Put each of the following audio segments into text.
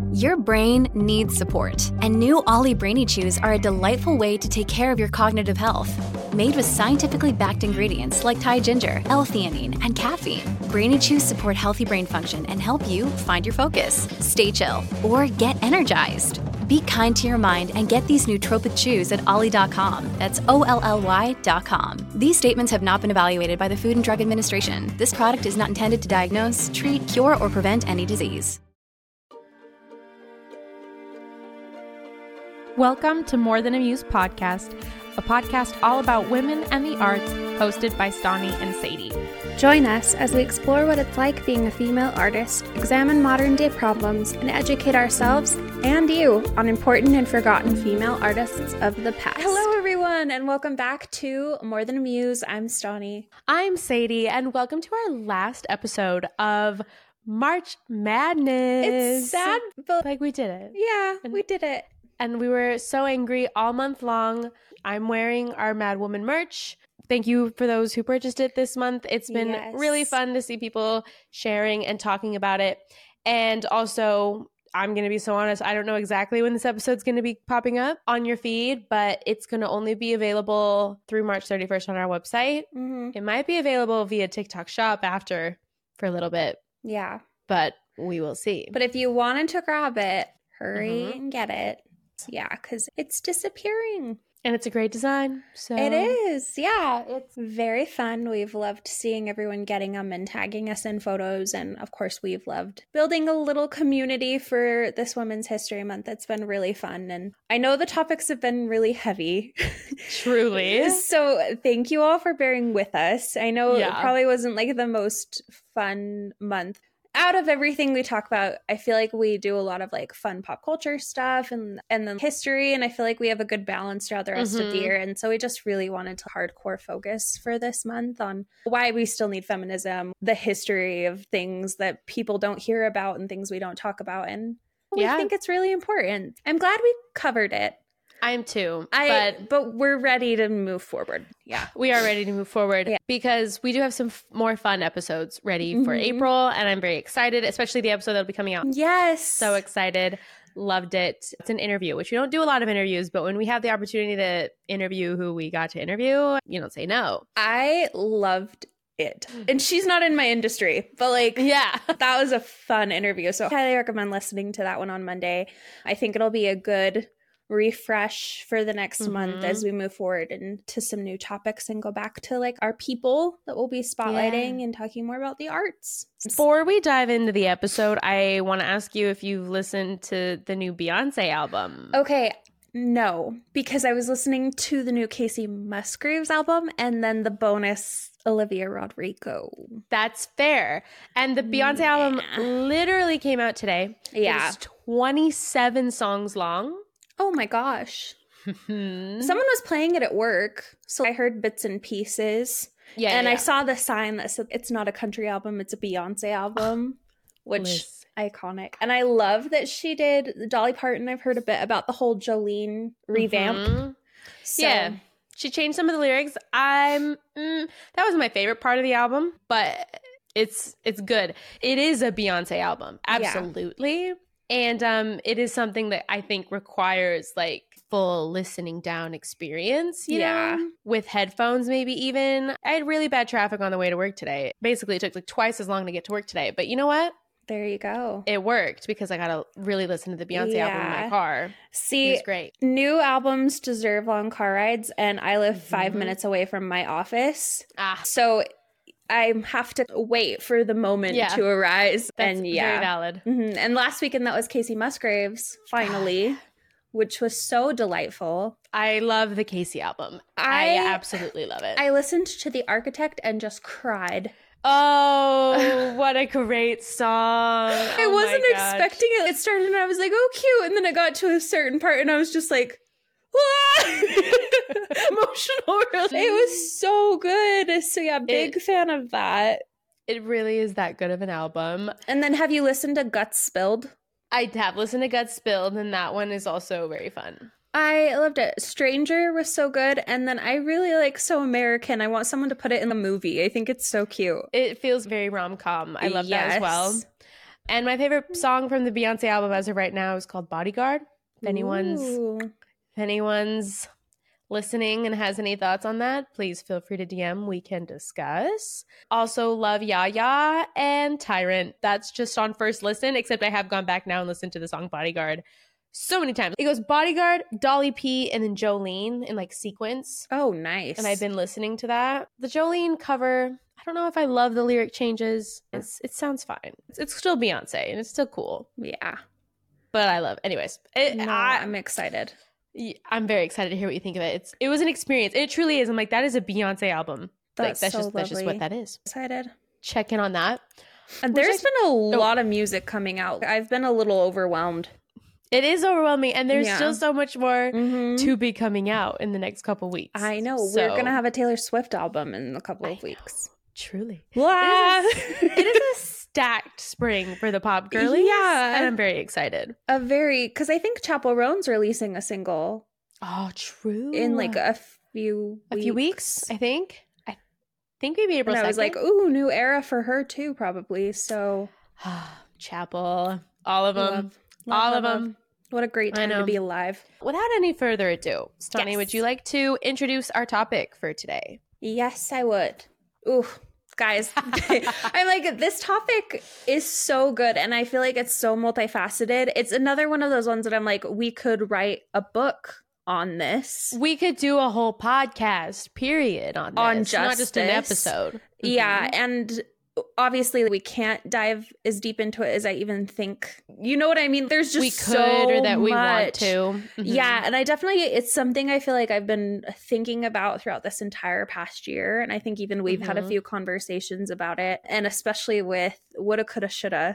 Your brain needs support, and new Ollie Brainy Chews are a delightful way to take care of your cognitive health. Made with scientifically backed ingredients like Thai ginger, L-theanine, and caffeine, Brainy Chews support healthy brain function and help you find your focus, stay chill, or get energized. Be kind to your mind and get these nootropic chews at ollie.com. That's OLLY.com. These statements have not been evaluated by the Food and Drug Administration. This product is not intended to diagnose, treat, cure, or prevent any disease. Welcome to More Than a Muse podcast, a podcast all about women and the arts, hosted by Stani and Sadie. Join us as we explore what it's like being a female artist, examine modern-day problems, and educate ourselves and you on important and forgotten female artists of the past. Hello, everyone, and welcome back to More Than a Muse. I'm Stani. I'm Sadie, and welcome to our last episode of March Madness. It's sad, but like we did it. Yeah, we did it. And we were so angry all month long. I'm wearing our Mad Woman merch. Thank you for those who purchased it this month. It's been really fun to see people sharing and talking about it. And also, I'm going to be so honest, I don't know exactly when this episode's going to be popping up on your feed, but it's going to only be available through March 31st on our website. Mm-hmm. It might be available via TikTok Shop after for a little bit. Yeah. But we will see. But if you wanted to grab it, hurry and get it. Yeah, because it's disappearing. And it's a great design. So it is. Yeah, it's very fun. We've loved seeing everyone getting them and tagging us in photos. And of course, we've loved building a little community for this Women's History Month. It's been really fun. And I know the topics have been really heavy. Truly. So thank you all for bearing with us. I know it probably wasn't like the most fun month. Out of everything we talk about, I feel like we do a lot of like fun pop culture stuff and then history. And I feel like we have a good balance throughout the rest of the year. And so we just really wanted to hardcore focus for this month on why we still need feminism, the history of things that people don't hear about and things we don't talk about. And we think it's really important. I'm glad we covered it. I am too. But we're ready to move forward. Yeah. We are ready to move forward because we do have some more fun episodes ready for April. And I'm very excited, especially the episode that'll be coming out. Yes. So excited. Loved it. It's an interview, which we don't do a lot of interviews, but when we have the opportunity to interview who we got to interview, you don't say no. I loved it. And she's not in my industry, but that was a fun interview. So I highly recommend listening to that one on Monday. I think it'll be a good refresh for the next month as we move forward into some new topics and go back to like our people that we'll be spotlighting and talking more about the arts. Before we dive into the episode, I want to ask you if you've listened to the new Beyonce album. Okay. No, because I was listening to the new Kacey Musgraves album and then the bonus Olivia Rodrigo. That's fair. And the Beyonce album literally came out today. Yeah. It's 27 songs long. Oh my gosh. Someone was playing it at work, so I heard bits and pieces. I saw the sign that said it's not a country album, it's a Beyonce album, which iconic. And I love that she did Dolly Parton. I've heard a bit about the whole Jolene revamp. So, she changed some of the lyrics. That was my favorite part of the album, but it's good. It is a Beyonce album. Absolutely. Yeah. And it is something that I think requires like full listening down experience, you know, with headphones maybe even. I had really bad traffic on the way to work today. Basically, it took like twice as long to get to work today. But you know what? There you go. It worked because I got to really listen to the Beyonce album in my car. See, it was great. New albums deserve long car rides, and I live 5 minutes away from my office. So I have to wait for the moment to arise. That's very valid. And last weekend, that was Kacey Musgraves, finally, which was so delightful. I love the Kacey album. I absolutely love it. I listened to The Architect and just cried. Oh, what a great song. I wasn't expecting it. It started and I was like, oh, cute. And then it got to a certain part and I was just like, emotional. Really. It was so good. So yeah, big fan of that. It really is that good of an album. And then have you listened to Guts Spilled? I have listened to Guts Spilled, and that one is also very fun. I loved it. Stranger was so good. And then I really like So American. I want someone to put it in the movie. I think it's so cute. It feels very rom-com. I love that as well. And my favorite song from the Beyonce album as of right now is called Bodyguard. If anyone's listening and has any thoughts on that, please feel free to DM. We can discuss. Also love Yaya and Tyrant. That's just on first listen, except I have gone back now and listened to the song Bodyguard so many times. It goes Bodyguard, Dolly P, and then Jolene in like sequence. Oh, nice. And I've been listening to that. The Jolene cover, I don't know if I love the lyric changes. It sounds fine. It's still Beyonce and it's still cool. Yeah. But I love it. Anyways. I'm excited. I'm very excited to hear what you think of it. It was an experience. It truly is. I'm like, that is a Beyonce album. That's that's so just what that is. Excited. Check in on that. And there's been a lot of music coming out. I've been a little overwhelmed. It is overwhelming, and there's still so much more to be coming out in the next couple weeks. I know. So, we're going to have a Taylor Swift album in a couple of weeks. Truly. It is a stacked spring for the pop girlies. Yeah. And I'm very excited. Because I think Chappell Roan's releasing a single. Oh, true. In like a few weeks, I think. I think maybe April 2nd. And I was like, ooh, new era for her too, probably. So. Chappell. All of them. All of them. What a great time to be alive. Without any further ado, Stani, would you like to introduce our topic for today? Yes, I would. Ooh, guys. I'm like, this topic is so good. And I feel like it's so multifaceted. It's another one of those ones that I'm like, we could write a book on this. We could do a whole podcast, period, on this. Not just an episode. Yeah. And obviously we can't dive as deep into it as I even think. You know what I mean? There's just we want to. Yeah. And it's something I feel like I've been thinking about throughout this entire past year. And I think even we've had a few conversations about it. And especially with Woulda, Coulda, Shoulda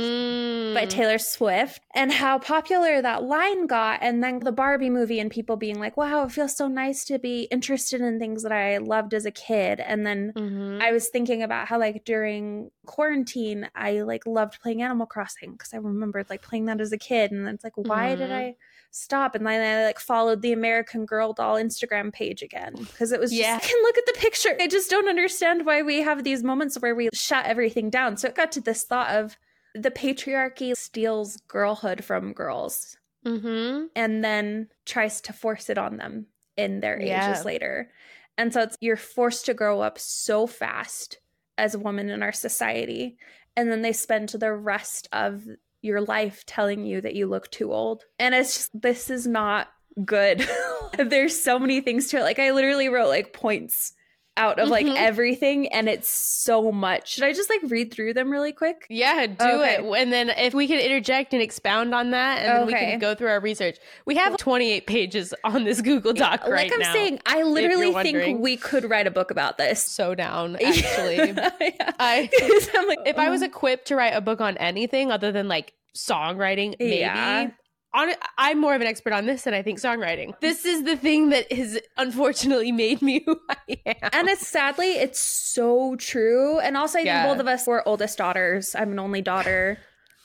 by Taylor Swift and how popular that line got. And then the Barbie movie and people being like, wow, it feels so nice to be interested in things that I loved as a kid. And then I was thinking about how like during quarantine I like loved playing Animal Crossing because I remembered like playing that as a kid, and then it's like, why did I stop? And then I like followed the American Girl doll Instagram page again because it was just, I can look at the picture. I just don't understand why we have these moments where we shut everything down. So it got to this thought of the patriarchy steals girlhood from girls and then tries to force it on them in their ages later. And so you're forced to grow up so fast as a woman in our society, and then they spend the rest of your life telling you that you look too old. And it's just, this is not good. There's so many things to it. Like I literally wrote like points out of like everything, and it's so much. Should I just like read through them really quick? Yeah, do it. And then if we can interject and expound on that, and then we can go through our research. We have 28 pages on this Google Doc right now. Like I'm saying, I literally think we could write a book about this. So down, actually. I'm like, if I was equipped to write a book on anything other than like songwriting, maybe. I'm more of an expert on this than I think songwriting. This is the thing that has unfortunately made me who I am. And it's so true. And also I think both of us were oldest daughters. I'm an only daughter.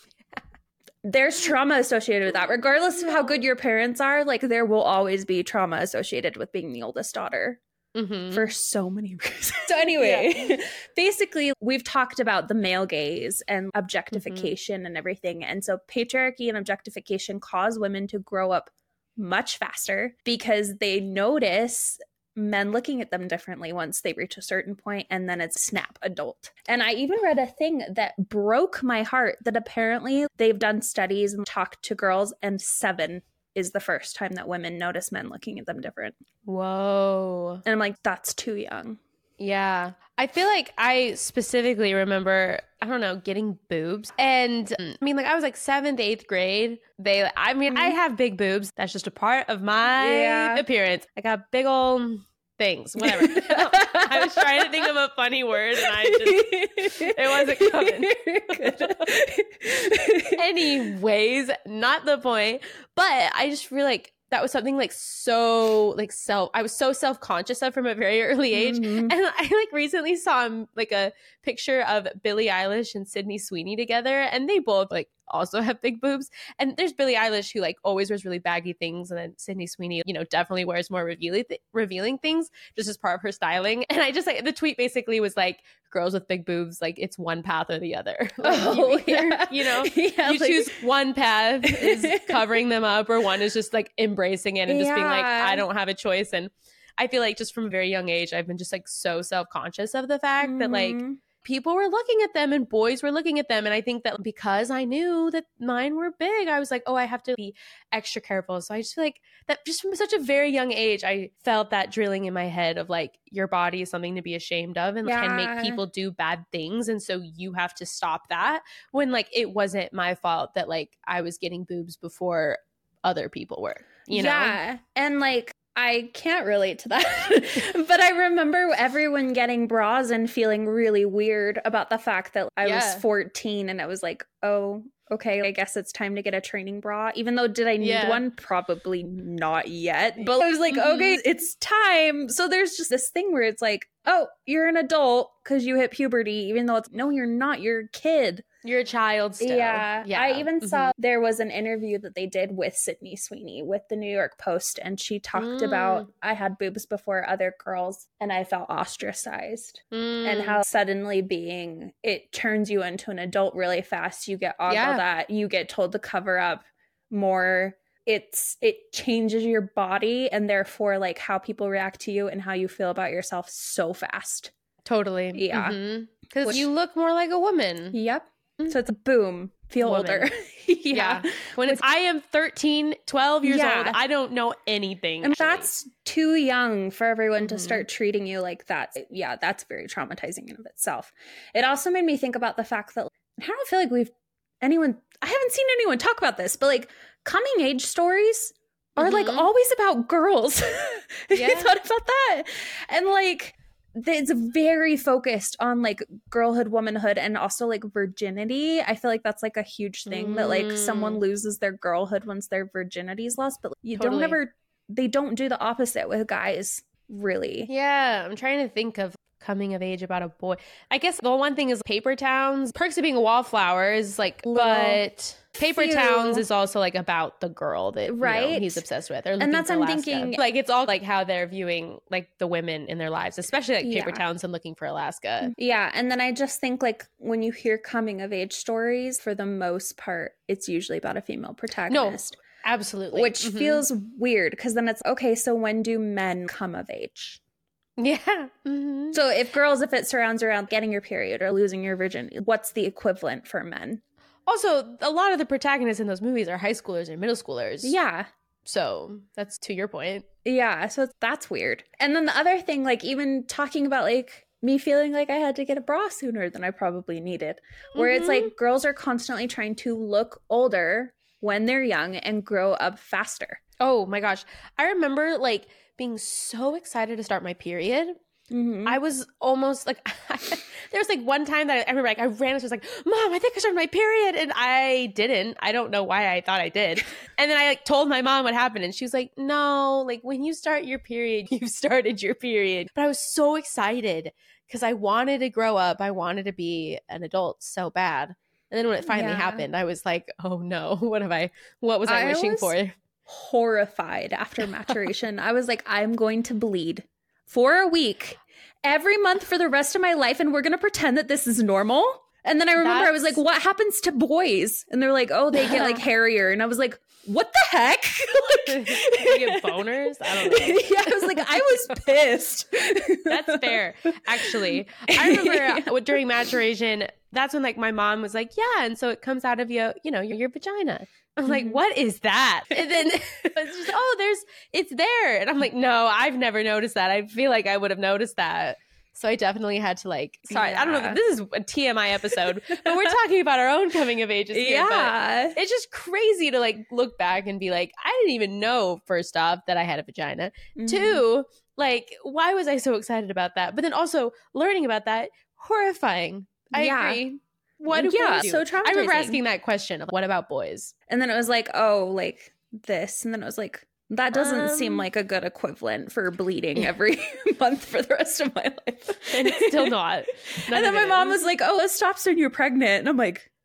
There's trauma associated with that. Regardless of how good your parents are, like there will always be trauma associated with being the oldest daughter. For so many reasons. So anyway, basically we've talked about the male gaze and objectification and everything. And so patriarchy and objectification cause women to grow up much faster because they notice men looking at them differently once they reach a certain point, and then it's snap adult. And I even read a thing that broke my heart that apparently they've done studies and talked to girls, and 7 is the first time that women notice men looking at them different. Whoa. And I'm like, that's too young. Yeah. I feel like I specifically remember, I don't know, getting boobs. And I mean, like I was like 7th, 8th grade. I have big boobs. That's just a part of my appearance. I got big old things, whatever. I was trying to think of a funny word and it wasn't coming. Anyways, not the point. But I just feel like that was something like so like I was so self-conscious of from a very early age. And I like recently saw like a picture of Billie Eilish and Sydney Sweeney together, and they both like also have big boobs. And there's Billie Eilish, who like always wears really baggy things, and then Sydney Sweeney, you know, definitely wears more revealing things just as part of her styling. And I just like, the tweet basically was like, girls with big boobs, like it's one path or the other. Like, you know, you like, choose one path is covering them up, or one is just like embracing it and just being like, I don't have a choice. And I feel like just from a very young age, I've been just like so self-conscious of the fact that like people were looking at them and boys were looking at them. And I think that because I knew that mine were big, I was like, oh, I have to be extra careful. So I just feel like that just from such a very young age, I felt that drilling in my head of like, your body is something to be ashamed of and can make people do bad things. And so you have to stop that, when like it wasn't my fault that like I was getting boobs before other people were, you know? Yeah. And like, I can't relate to that, but I remember everyone getting bras and feeling really weird about the fact that I was 14 and I was like, oh, okay, I guess it's time to get a training bra. Even though, did I need one? Probably not yet. But I was like, okay, it's time. So there's just this thing where it's like, oh, you're an adult because you hit puberty, even though it's, no, you're not. You're a kid. You're a child still. Yeah. I even saw there was an interview that they did with Sydney Sweeney with the New York Post, and she talked about, I had boobs before other girls and I felt ostracized, and how suddenly it turns you into an adult really fast. You get ogled at, you get told to cover up more. It changes your body, and therefore like how people react to you and how you feel about yourself so fast. Totally. Yeah. Because you look more like a woman. Yep. So it's a boom, feel older. When it's, I am 13, 12 years old, I don't know anything. And that's too young for everyone to start treating you like that. Yeah, that's very traumatizing in of itself. It also made me think about the fact that I don't feel like I haven't seen anyone talk about this, but like coming age stories are like always about girls. You thought about that? And like, it's very focused on like girlhood, womanhood, and also like virginity. I feel like that's like a huge thing that like someone loses their girlhood once their virginity is lost, but they don't do the opposite with guys, really. Yeah, I'm trying to think of coming of age about a boy. I guess the one thing is Paper Towns. Perks of Being a Wallflower is like, but Paper Towns is also like about the girl that you know, he's obsessed with. And that's I'm thinking, like it's all like how they're viewing like the women in their lives, especially like Paper Towns and Looking for Alaska. Yeah, and then I just think like when you hear coming of age stories, for the most part, it's usually about a female protagonist. No, absolutely. Which feels weird because then it's okay. So when do men come of age? Yeah. So if it surrounds around getting your period or losing your virginity, what's the equivalent for men? Also, a lot of the protagonists in those movies are high schoolers and middle schoolers. Yeah. So that's to your point. Yeah. So that's weird. And then the other thing, like even talking about like me feeling like I had to get a bra sooner than I probably needed, where it's like girls are constantly trying to look older when they're young and grow up faster. Oh my gosh. I remember like being so excited to start my period. I was almost like, there was like one time that I remember like I ran and was like, Mom, I think I started my period. And I didn't. I don't know why I thought I did. And then I like told my mom what happened. And she was like, no, like when you start your period, you've started your period. But I was so excited because I wanted to grow up. I wanted to be an adult so bad. And then when it finally happened, I was like, oh no, what was I wishing for? Horrified after maturation. I was like, I'm going to bleed for a week every month for the rest of my life, and we're going to pretend that this is normal. And then I remember I was like, what happens to boys? And they're like, oh, they get like hairier. And I was like, what the heck? Like, they get boners? I don't know. Yeah, I was like, I was pissed. That's fair. Actually, I remember during maturation, that's when like my mom was like, yeah, and so it comes out of your vagina. I'm like, what is that? And then it's just, it's there. And I'm like, no, I've never noticed that. I feel like I would have noticed that. So I definitely had to like, sorry, I don't know if this is a TMI episode, but we're talking about our own coming of ages here. But it's just crazy to like look back and be like, I didn't even know, first off, that I had a vagina. Two, like, why was I so excited about that? But then also learning about that, horrifying. I agree. What do boys do? So traumatizing. I remember asking that question of what about boys? And then it was like, oh, like this. And then it was like, that doesn't seem like a good equivalent for bleeding every month for the rest of my life. And it's still not. And then my mom was like, oh, it stops when you're pregnant. And I'm like,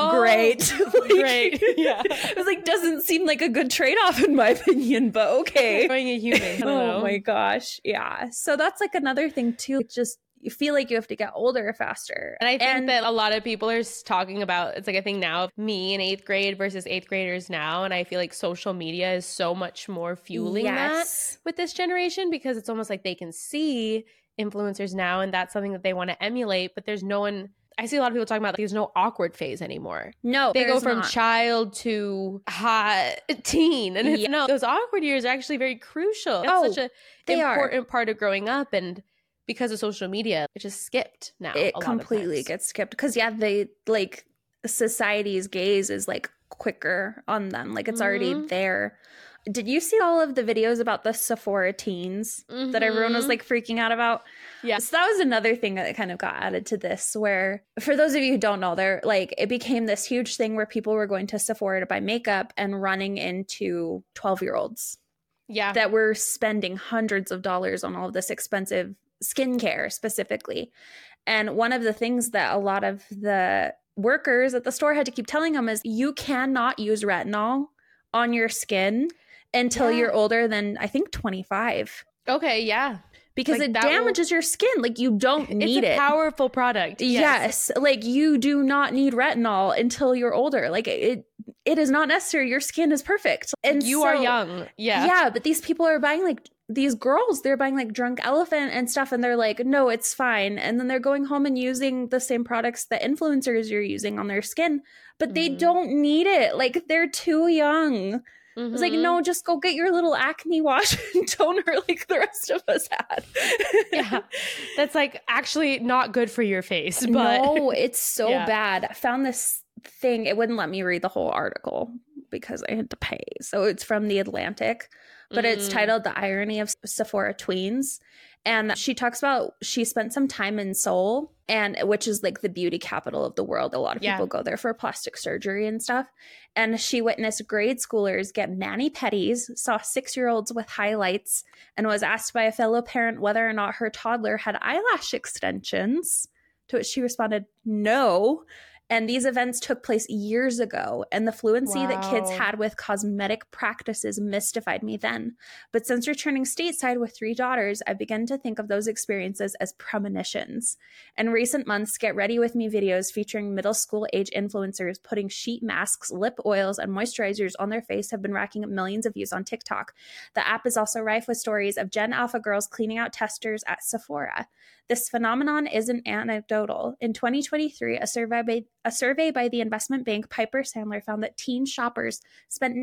great. Great. Yeah. It was like, doesn't seem like a good trade-off in my opinion, but okay. Being a human. I don't know. Oh my gosh. Yeah. So that's like another thing too. Just you feel like you have to get older faster. And I think that a lot of people are talking about, it's like a thing now of me in 8th grade versus 8th graders now. And I feel like social media is so much more fueling that with this generation, because it's almost like they can see influencers now and that's something that they want to emulate, but there's no one. I see a lot of people talking about there's no awkward phase anymore. No, they go from child to hot teen, and it's no, those awkward years are actually very crucial. It's such a important part of growing up, and because of social media, it just skipped now. It completely gets skipped because they like society's gaze is like quicker on them, like it's already there. Did you see all of the videos about the Sephora teens that everyone was like freaking out about? Yeah. So that was another thing that kind of got added to this, where for those of you who don't know, there like it became this huge thing where people were going to Sephora to buy makeup and running into 12-year-olds. Yeah. That were spending hundreds of dollars on all of this expensive skincare specifically. And one of the things that a lot of the workers at the store had to keep telling them is you cannot use retinol on your skin until you're older than, I think, 25. Okay, yeah. Because like it damages your skin. Like, you don't need it. It's a powerful product. Yes. Like, you do not need retinol until you're older. Like, it is not necessary. Your skin is perfect. And you are young. Yeah. Yeah, but these people are buying, like, these girls, they're buying, like, Drunk Elephant and stuff, and they're like, no, it's fine. And then they're going home and using the same products that influencers are using on their skin, but they don't need it. Like, they're too young. It's like, no, just go get your little acne wash and toner like the rest of us had. Yeah. That's like actually not good for your face. But no, it's so bad. I found this thing. It wouldn't let me read the whole article because I had to pay. So it's from The Atlantic, but it's titled The Irony of Sephora Tweens. And she talks about she spent some time in Seoul, and which is like the beauty capital of the world. A lot of people go there for plastic surgery and stuff. And she witnessed grade schoolers get mani-pedis, saw 6-year-olds with highlights, and was asked by a fellow parent whether or not her toddler had eyelash extensions, to which she responded, no. And these events took place years ago, and the fluency that kids had with cosmetic practices mystified me then. But since returning stateside with 3 daughters, I've begun to think of those experiences as premonitions. In recent months, Get Ready With Me videos featuring middle school age influencers putting sheet masks, lip oils, and moisturizers on their face have been racking up millions of views on TikTok. The app is also rife with stories of Gen Alpha girls cleaning out testers at Sephora. This phenomenon isn't anecdotal. In 2023, a survey by the investment bank Piper Sandler found that teen shoppers spent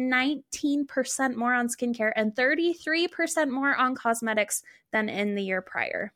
19% more on skincare and 33% more on cosmetics than in the year prior.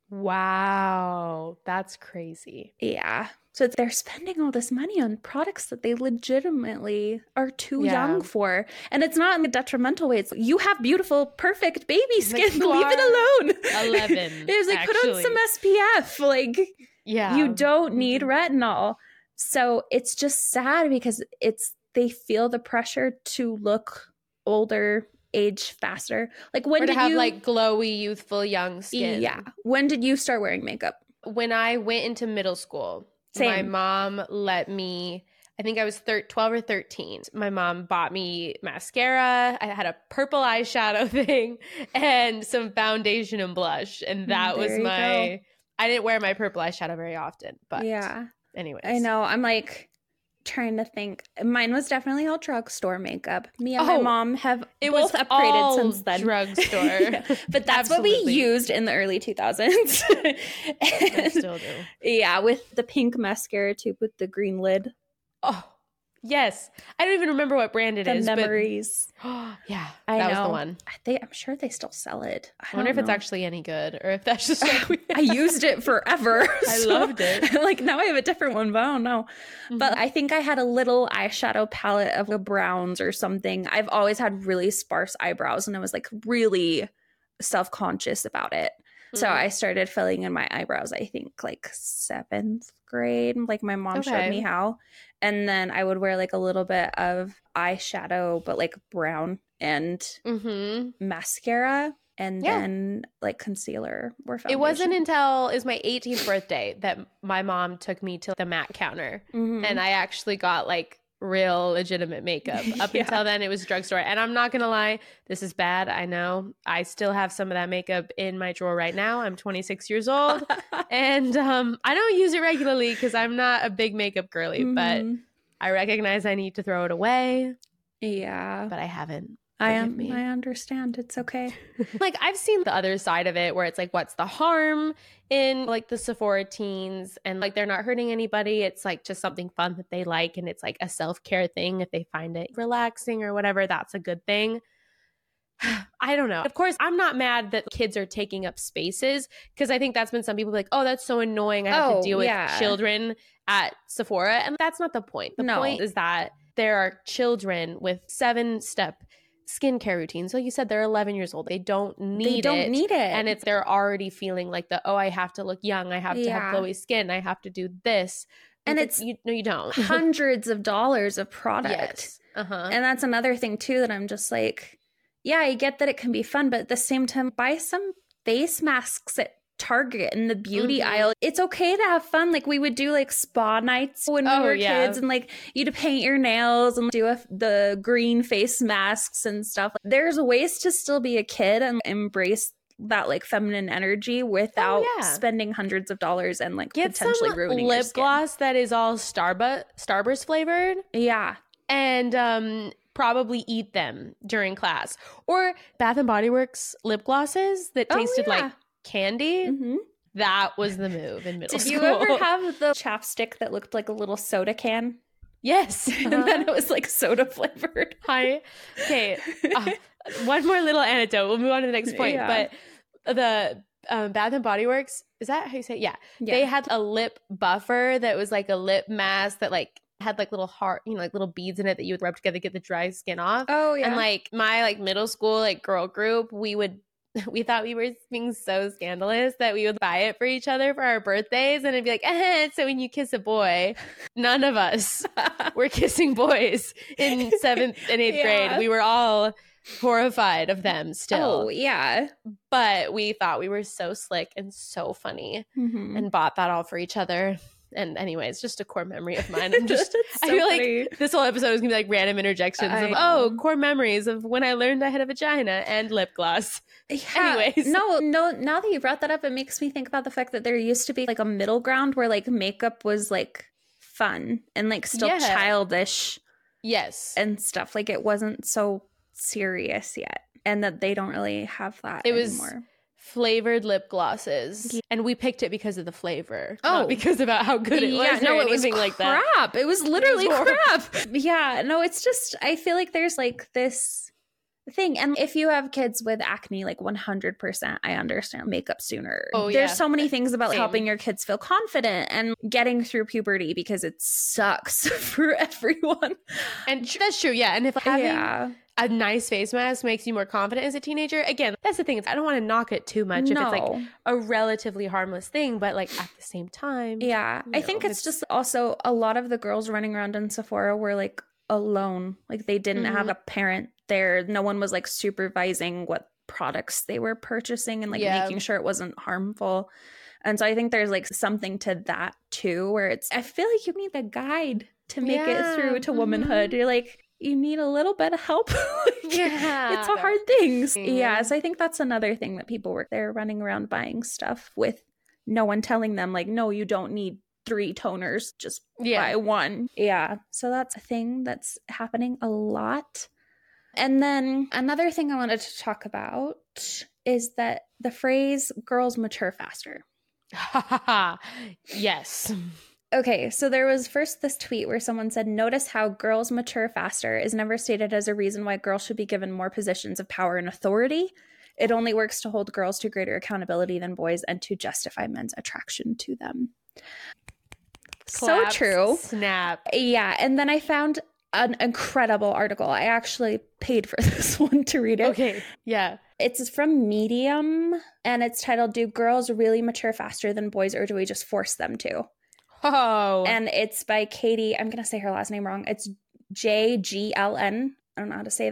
Wow, that's crazy. Yeah. So they're spending all this money on products that they legitimately are too young for. And it's not in a detrimental way. It's like, you have beautiful, perfect baby skin. Leave it alone. 11. It's like, put on some SPF. Like, you don't need retinol. So it's just sad because they feel the pressure to look older, age faster. Like, when did you have like glowy, youthful, young skin? Yeah. When did you start wearing makeup? When I went into middle school. Same. My mom let me, I think I was 12 or 13. My mom bought me mascara. I had a purple eyeshadow thing and some foundation and blush. And that was I didn't wear my purple eyeshadow very often. But anyways. I know. I'm like trying to think. Mine was definitely all drugstore makeup. Me and my mom have both upgraded since then. Drugstore. But that's what we used in the early 2000s. I still do. Yeah, with the pink mascara tube with the green lid. Oh, yes. I don't even remember what brand it is. The Memories. Yeah, I know. Was the one. I'm sure they still sell it. I wonder if it's actually any good or if that's just like I used it forever. I loved it. Like, now I have a different one, but I don't know. But I think I had a little eyeshadow palette of browns or something. I've always had really sparse eyebrows, and I was like really self-conscious about it. So I started filling in my eyebrows, I think, like 7th grade. Like, my mom showed me how. And then I would wear like a little bit of eyeshadow, but like brown and mascara. and then like concealer or foundation. It wasn't until it was my 18th birthday that my mom took me to the MAC counter, and I actually got like real legitimate makeup. Up until then, it was drugstore. And I'm not gonna lie, this is bad. I know. I still have some of that makeup in my drawer right now. I'm 26 years old, and I don't use it regularly because I'm not a big makeup girly, but I recognize I need to throw it away. Yeah. But I haven't. I understand. It's okay. Like, I've seen the other side of it where it's like, what's the harm in like the Sephora teens? And like, they're not hurting anybody. It's like just something fun that they like. And it's like a self-care thing. If they find it relaxing or whatever, that's a good thing. I don't know. Of course, I'm not mad that kids are taking up spaces, because I think that's been some people like, oh, that's so annoying. I have to deal with children at Sephora. And that's not the point. The point is that there are children with 7-step skincare routines. Like you said, they're 11 years old. They don't need it. And they're already feeling like I have to look young. I have to have glowy skin. I have to do this. And it's you don't. Hundreds of dollars of product. Yes. And that's another thing too, that I'm just like, yeah, I get that it can be fun, but at the same time, buy some face masks at Target in the beauty aisle. It's okay to have fun. Like, we would do like spa nights when we were kids, and like you'd paint your nails and do the green face masks and stuff. There's ways to still be a kid and embrace that like feminine energy without spending hundreds of dollars and like potentially ruining lip your skin. Gloss that is all Starburst flavored. Yeah. And probably eat them during class. Or Bath and Body Works lip glosses that tasted like candy. That was the move in middle school. Did you ever have the chapstick that looked like a little soda can? Yes. And then it was like soda flavored. Okay. One more little anecdote. We'll move on to the next point. But the Bath and Body Works, is that how you say it? Yeah. They had a lip buffer that was like a lip mask that like had like little heart, like little beads in it that you would rub together to get the dry skin off. Oh yeah. And like my like middle school like girl group, we thought we were being so scandalous that we would buy it for each other for our birthdays, and it'd be like, so when you kiss a boy, none of us were kissing boys in 7th and 8th grade. We were all horrified of them still. Oh yeah. But we thought we were so slick and so funny and bought that all for each other. And anyways, just a core memory of mine. I feel like this whole episode is gonna be like random interjections of core memories of when I learned I had a vagina and lip gloss. Yeah. Anyways. No, now that you brought that up, it makes me think about the fact that there used to be like a middle ground where like makeup was like fun and like still childish. Yes. And stuff. Like, it wasn't so serious yet. And that they don't really have that anymore. Flavored lip glosses, and we picked it because of the flavor, not because about how good it was. No, it was like that. It was literally crap. Yeah, no, it's just, I feel like there's like this thing, and if you have kids with acne, like 100%, I understand makeup sooner. There's so many things about helping your kids feel confident and getting through puberty, because it sucks for everyone. And that's true, and if having a nice face mask makes you more confident as a teenager. Again, that's the thing. I don't want to knock it too much if it's like a relatively harmless thing, but like at the same time. Yeah. I think it's just also a lot of the girls running around in Sephora were like alone. Like, they didn't have a parent there. No one was like supervising what products they were purchasing and like making sure it wasn't harmful. And so I think there's like something to that too, where I feel like you need a guide to make it through to womanhood. You're like, you need a little bit of help. It's a hard thing. Yeah, so I think that's another thing that people were there running around buying stuff with no one telling them like, no, you don't need 3 toners, just buy 1. Yeah, so that's a thing that's happening a lot. And then another thing I wanted to talk about is that the phrase girls mature faster. Yes. Okay, so there was first this tweet where someone said, notice how girls mature faster is never stated as a reason why girls should be given more positions of power and authority. It only works to hold girls to greater accountability than boys and to justify men's attraction to them. Claps, so true. Snap. Yeah, and then I found an incredible article. I actually paid for this one to read it. Okay, yeah. It's from Medium, and it's titled, Do Girls Really Mature Faster Than Boys, or Do We Just Force Them to? Oh. And it's by Katie. I'm going to say her last name wrong. It's JGLN. I don't know how to say that.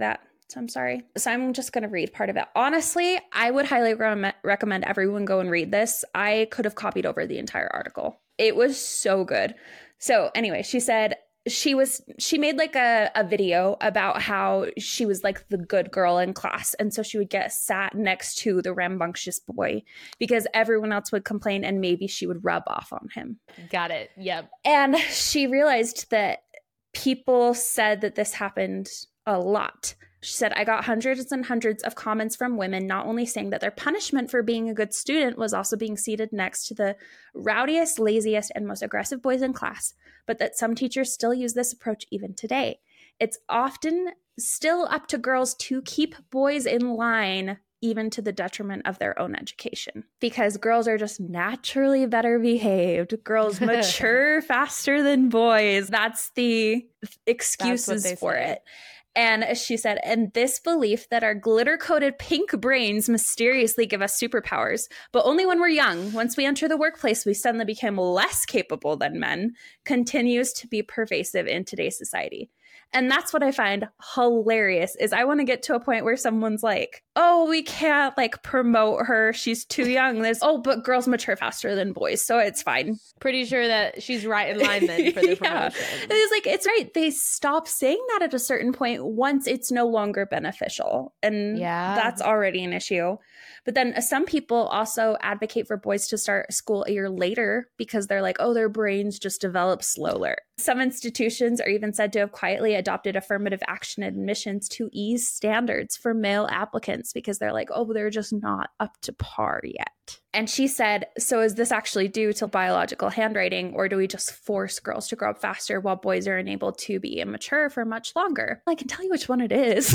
So I'm sorry. So I'm just going to read part of it. Honestly, I would highly recommend everyone go and read this. I could have copied over the entire article. It was so good. So anyway, she said she made like a video about how she was like the good girl in class. And so she would get sat next to the rambunctious boy because everyone else would complain and maybe she would rub off on him. Got it. Yep. And she realized that people said that this happened a lot. She said, I got hundreds and hundreds of comments from women, not only saying that their punishment for being a good student was also being seated next to the rowdiest, laziest, and most aggressive boys in class, but that some teachers still use this approach even today. It's often still up to girls to keep boys in line, even to the detriment of their own education, because girls are just naturally better behaved. Girls mature faster than boys. That's the excuses for it. And she said, and this belief that our glitter-coated pink brains mysteriously give us superpowers, but only when we're young. Once we enter the workplace, we suddenly become less capable than men, continues to be pervasive in today's society. And that's what I find hilarious is I want to get to a point where someone's like, oh, we can't like promote her. She's too young. But girls mature faster than boys, so it's fine. Pretty sure that she's right in line then for the promotion. It's like, it's right. They stop saying that at a certain point once it's no longer beneficial. And that's already an issue. But then some people also advocate for boys to start school a year later because they're like, oh, their brains just develop slower. Some institutions are even said to have quietly adopted affirmative action admissions to ease standards for male applicants because they're like, oh, they're just not up to par yet. And she said, so is this actually due to biological handwriting, or do we just force girls to grow up faster while boys are enabled to be immature for much longer? I can tell you which one it is.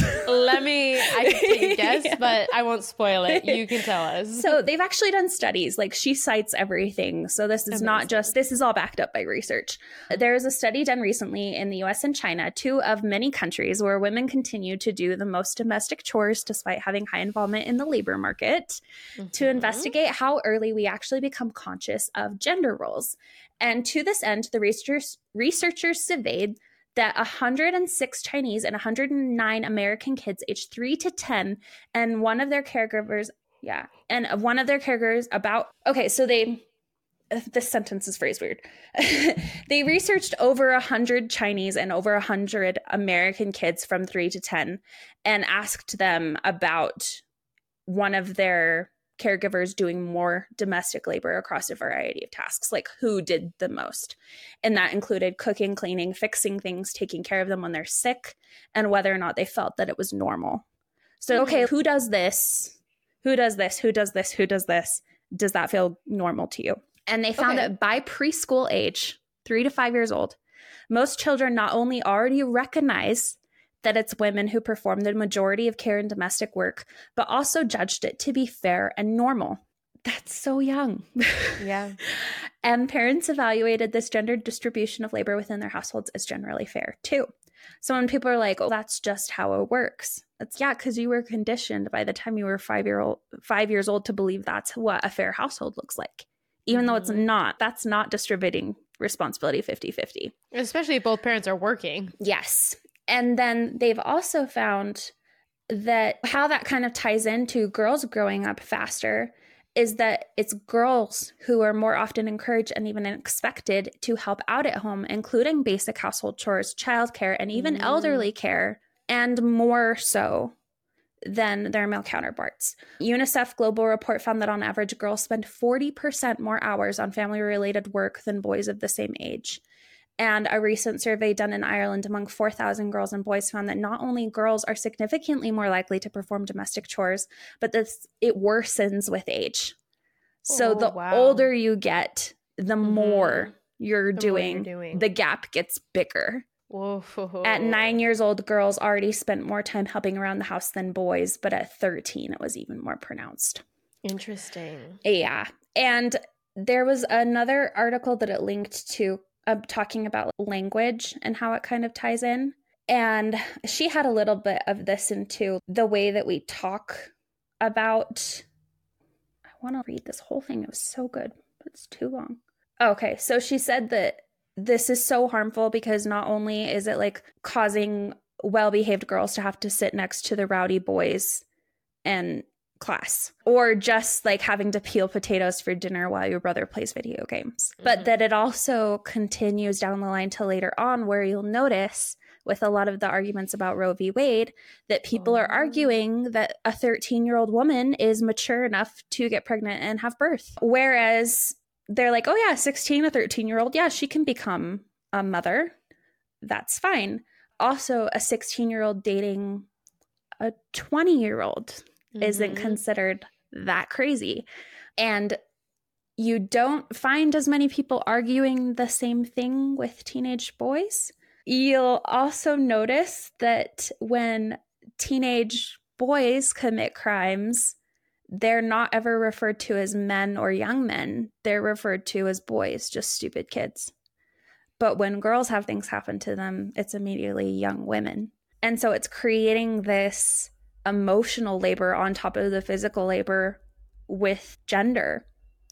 I can take a guess, but I won't spoil it. You can tell us. So they've actually done studies. Like, she cites everything. So this is not just, this is all backed up by research. There is a study done recently in the US and China, two of many countries where women continue to do the most domestic chores despite having high involvement in the labor market, to investigate how early we actually become conscious of gender roles. And to this end, the researchers surveyed that 106 Chinese and 109 American kids aged 3 to 10, and one of their caregivers, this sentence is phrased weird. They researched over 100 Chinese and over 100 American kids from 3 to 10 and asked them about one of their caregivers doing more domestic labor across a variety of tasks, like who did the most. And that included cooking, cleaning, fixing things, taking care of them when they're sick, and whether or not they felt that it was normal. So, okay, who does this? Who does this? Who does this? Who does this? Does that feel normal to you? And they found that by preschool age, 3 to 5 years old, most children not only already recognize that it's women who perform the majority of care and domestic work, but also judged it to be fair and normal. That's so young. Yeah. And parents evaluated this gendered distribution of labor within their households as generally fair too. So when people are like, oh, that's just how it works. It's because you were conditioned by the time you were 5 years old to believe that's what a fair household looks like. Even though it's not, that's not distributing responsibility 50-50. Especially if both parents are working. Yes. And then they've also found that how that kind of ties into girls growing up faster is that it's girls who are more often encouraged and even expected to help out at home, including basic household chores, childcare, and even elderly care, and more so than their male counterparts. UNICEF Global Report found that on average, girls spend 40% more hours on family-related work than boys of the same age. And a recent survey done in Ireland among 4,000 girls and boys found that not only girls are significantly more likely to perform domestic chores, but it worsens with age. So the older you get, the more you're doing, the gap gets bigger. Whoa. At 9 years old, girls already spent more time helping around the house than boys, but at 13, it was even more pronounced. Interesting. Yeah. And there was another article that it linked to talking about language and how it kind of ties in. And she had a little bit of this into the way that we talk about. I want to read this whole thing. It was so good, but it's too long. Okay. So she said that this is so harmful because not only is it like causing well-behaved girls to have to sit next to the rowdy boys in class, or just like having to peel potatoes for dinner while your brother plays video games. But that it also continues down the line to later on, where you'll notice with a lot of the arguments about Roe v. Wade that people are arguing that a 13-year-old woman is mature enough to get pregnant and have birth. Whereas they're like, oh yeah, 16, a 13-year-old, yeah, she can become a mother. That's fine. Also, a 16-year-old dating a 20-year-old isn't considered that crazy. And you don't find as many people arguing the same thing with teenage boys. You'll also notice that when teenage boys commit crimes, they're not ever referred to as men or young men. They're referred to as boys, just stupid kids. But when girls have things happen to them, it's immediately young women. And so it's creating this emotional labor on top of the physical labor with gender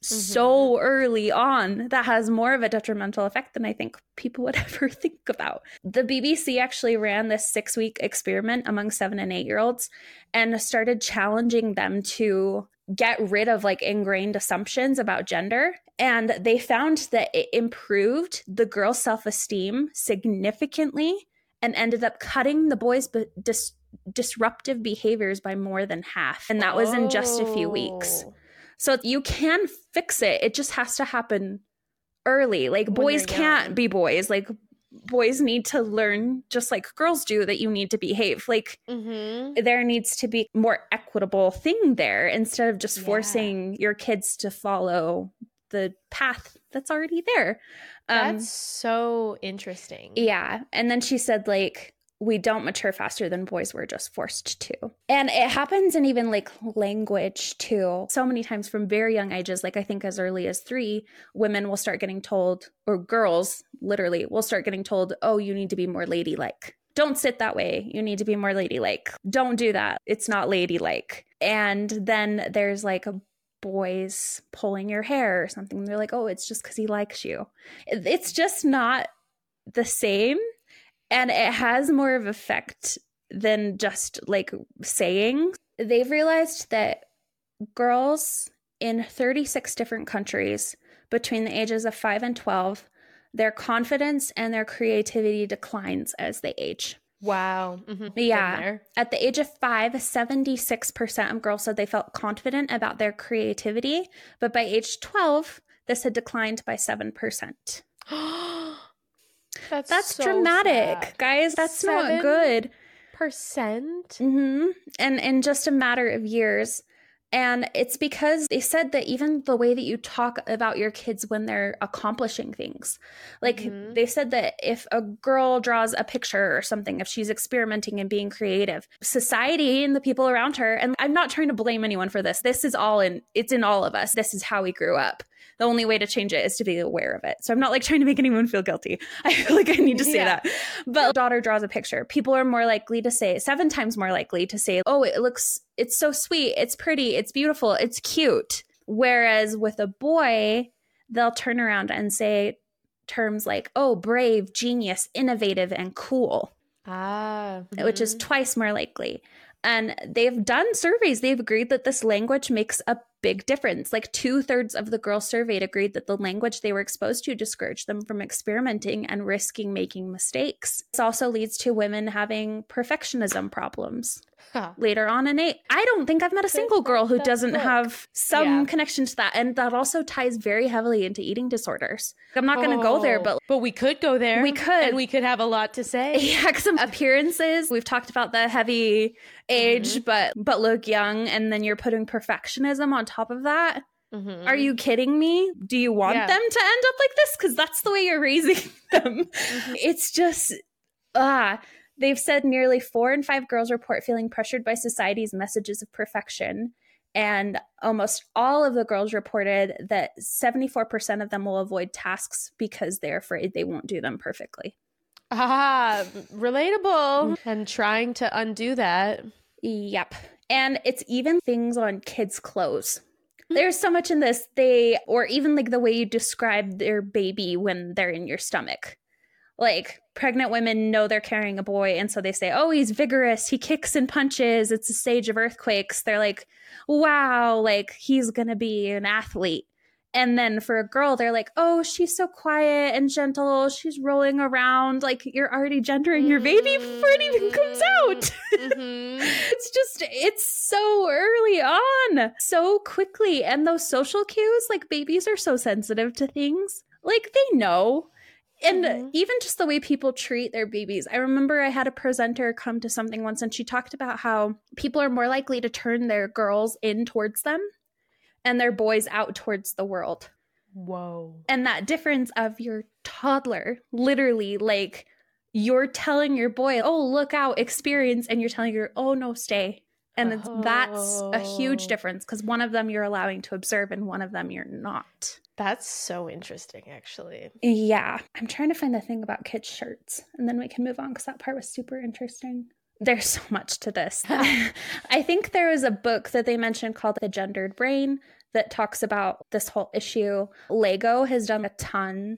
so early on that has more of a detrimental effect than I think people would ever think about. The BBC actually ran this 6-week experiment among 7 and 8-year-olds and started challenging them to get rid of like ingrained assumptions about gender. And they found that it improved the girls' self-esteem significantly and ended up cutting the boys' disruptive behaviors by more than half. And that was in just a few weeks. So you can fix it. It just has to happen early. Like boys can't be boys. Like boys need to learn just like girls do that you need to behave. Like there needs to be more equitable thing there instead of just forcing your kids to follow the path that's already there. That's so interesting. Yeah. And then she said like, we don't mature faster than boys, we're just forced to. And it happens in even like language too. So many times from very young ages, like I think as early as 3, women will start getting told, or girls literally will start getting told, oh, you need to be more ladylike. Don't sit that way. You need to be more ladylike. Don't do that. It's not ladylike. And then there's like boys pulling your hair or something. They're like, oh, it's just because he likes you. It's just not the same. And it has more of effect than just like saying. They've realized that girls in 36 different countries between the ages of 5 and 12, their confidence and their creativity declines as they age. Wow. Yeah. At the age of 5, 76% of girls said they felt confident about their creativity. But by age 12, this had declined by 7%. That's so dramatic, sad. Guys. That's 7%? Not good. And in just a matter of years. And it's because they said that even the way that you talk about your kids when they're accomplishing things, like they said that if a girl draws a picture or something, if she's experimenting and being creative, society and the people around her, and I'm not trying to blame anyone for this. This is it's in all of us. This is how we grew up. The only way to change it is to be aware of it. So I'm not like trying to make anyone feel guilty. I feel like I need to say that. But daughter draws a picture. People are more likely to say, 7 times more likely to say, oh, it's so sweet. It's pretty. It's beautiful. It's cute. Whereas with a boy, they'll turn around and say terms like, oh, brave, genius, innovative, and cool. Which is twice more likely. And they've done surveys. They've agreed that this language makes a big difference. Like 2/3 of the girls surveyed agreed that the language they were exposed to discouraged them from experimenting and risking making mistakes. This also leads to women having perfectionism problems later on in age. I don't think I've met a single girl who doesn't have some connection to that. And that also ties very heavily into eating disorders. I'm not going to go there, but we could go there. We could. And we could have a lot to say. Yeah, some appearances. We've talked about the heavy age, but look young. And then you're putting perfectionism on top of that. Are you kidding me? Do you want them to end up like this? Because that's the way you're raising them. It's just, they've said nearly 4 in 5 girls report feeling pressured by society's messages of perfection. And almost all of the girls reported that 74% of them will avoid tasks because they're afraid they won't do them perfectly. Relatable. And trying to undo that. Yep. And it's even things on kids' clothes. There's so much in this. Or even like the way you describe their baby when they're in your stomach. like pregnant women know they're carrying a boy. And so they say, oh, he's vigorous. He kicks and punches. It's a stage of earthquakes. They're like, wow, like he's going to be an athlete. And then for a girl, they're like, oh, she's so quiet and gentle. She's rolling around. Like, you're already gendering your baby before it even comes out. It's so early on, so quickly. And those social cues, like babies are so sensitive to things. Like they know. And even just the way people treat their babies. I remember I had a presenter come to something once and she talked about how people are more likely to turn their girls in towards them and their boys out towards the world. Whoa. And that difference of your toddler, literally, like you're telling your boy, oh, look out, experience, and you're telling your, oh, no, stay. And that's a huge difference because one of them you're allowing to observe and one of them you're not. That's so interesting, actually. Yeah. I'm trying to find the thing about kids' shirts and then we can move on because that part was super interesting. There's so much to this. I think there was a book that they mentioned called The Gendered Brain that talks about this whole issue. Lego has done a ton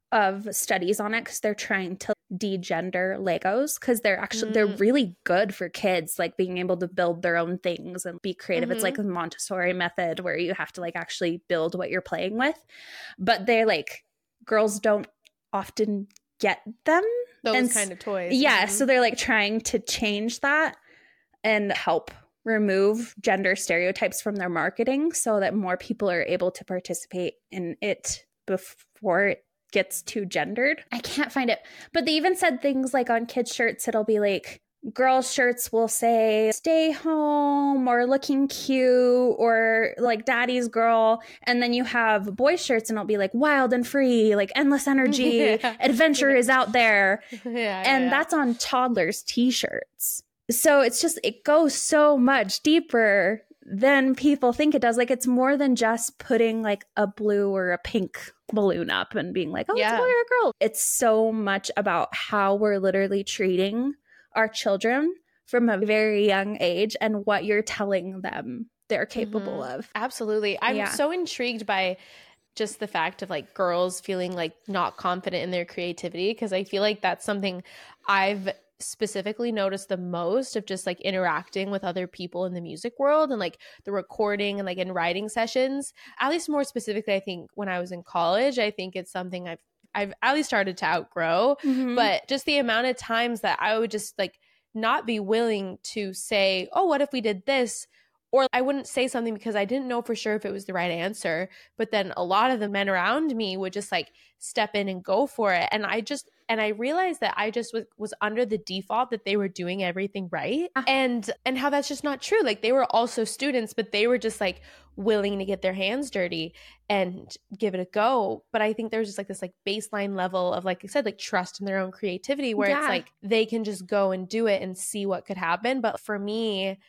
of studies on it because they're trying to de-gender Legos because they're actually they're really good for kids, like being able to build their own things and be creative. It's like a Montessori method where you have to like actually build what you're playing with. But they're like, girls don't often get them. Those kind of toys. Yeah. So they're like trying to change that and help remove gender stereotypes from their marketing so that more people are able to participate in it before it gets too gendered. I can't find it. But they even said things like on kids' shirts, it'll be like, girls' shirts will say stay home or looking cute or like daddy's girl. And then you have boys' shirts and it'll be like wild and free, like endless energy, adventure is out there. And that's on toddlers' t-shirts. So it's just, it goes so much deeper than people think it does. Like it's more than just putting like a blue or a pink balloon up and being like, oh, it's a boy or a girl. It's so much about how we're literally treating our children from a very young age and what you're telling them they're capable of. Absolutely. I'm so intrigued by just the fact of like girls feeling like not confident in their creativity because I feel like that's something I've specifically noticed the most of just like interacting with other people in the music world and like the recording and like in writing sessions. At least more specifically, I think when I was in college, I think it's something I've at least started to outgrow. But just the amount of times that I would just like not be willing to say, oh, what if we did this? Or I wouldn't say something because I didn't know for sure if it was the right answer. But then a lot of the men around me would just like step in and go for it. And I realized that I just was under the default that they were doing everything right. And how that's just not true. Like they were also students, but they were just like willing to get their hands dirty and give it a go. But I think there's just like this like baseline level of, like I said, like trust in their own creativity where it's like they can just go and do it and see what could happen. But for me,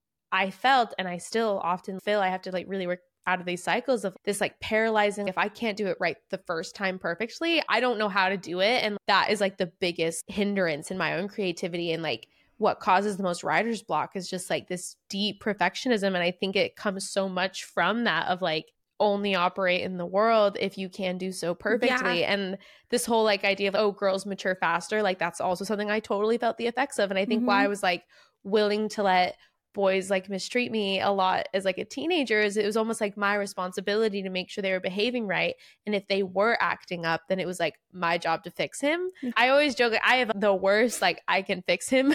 I felt, and I still often feel, I have to like really work out of these cycles of this like paralyzing. If I can't do it right the first time perfectly, I don't know how to do it. And that is like the biggest hindrance in my own creativity. And like what causes the most writer's block is just like this deep perfectionism. And I think it comes so much from that of like only operate in the world if you can do so perfectly. And this whole like idea of, oh, girls mature faster, like that's also something I totally felt the effects of. And I think why I was like willing to let boys like mistreat me a lot as like a teenager is it was almost like my responsibility to make sure they were behaving right. And if they were acting up, then it was like my job to fix him. I always joke like I have the worst like I can fix him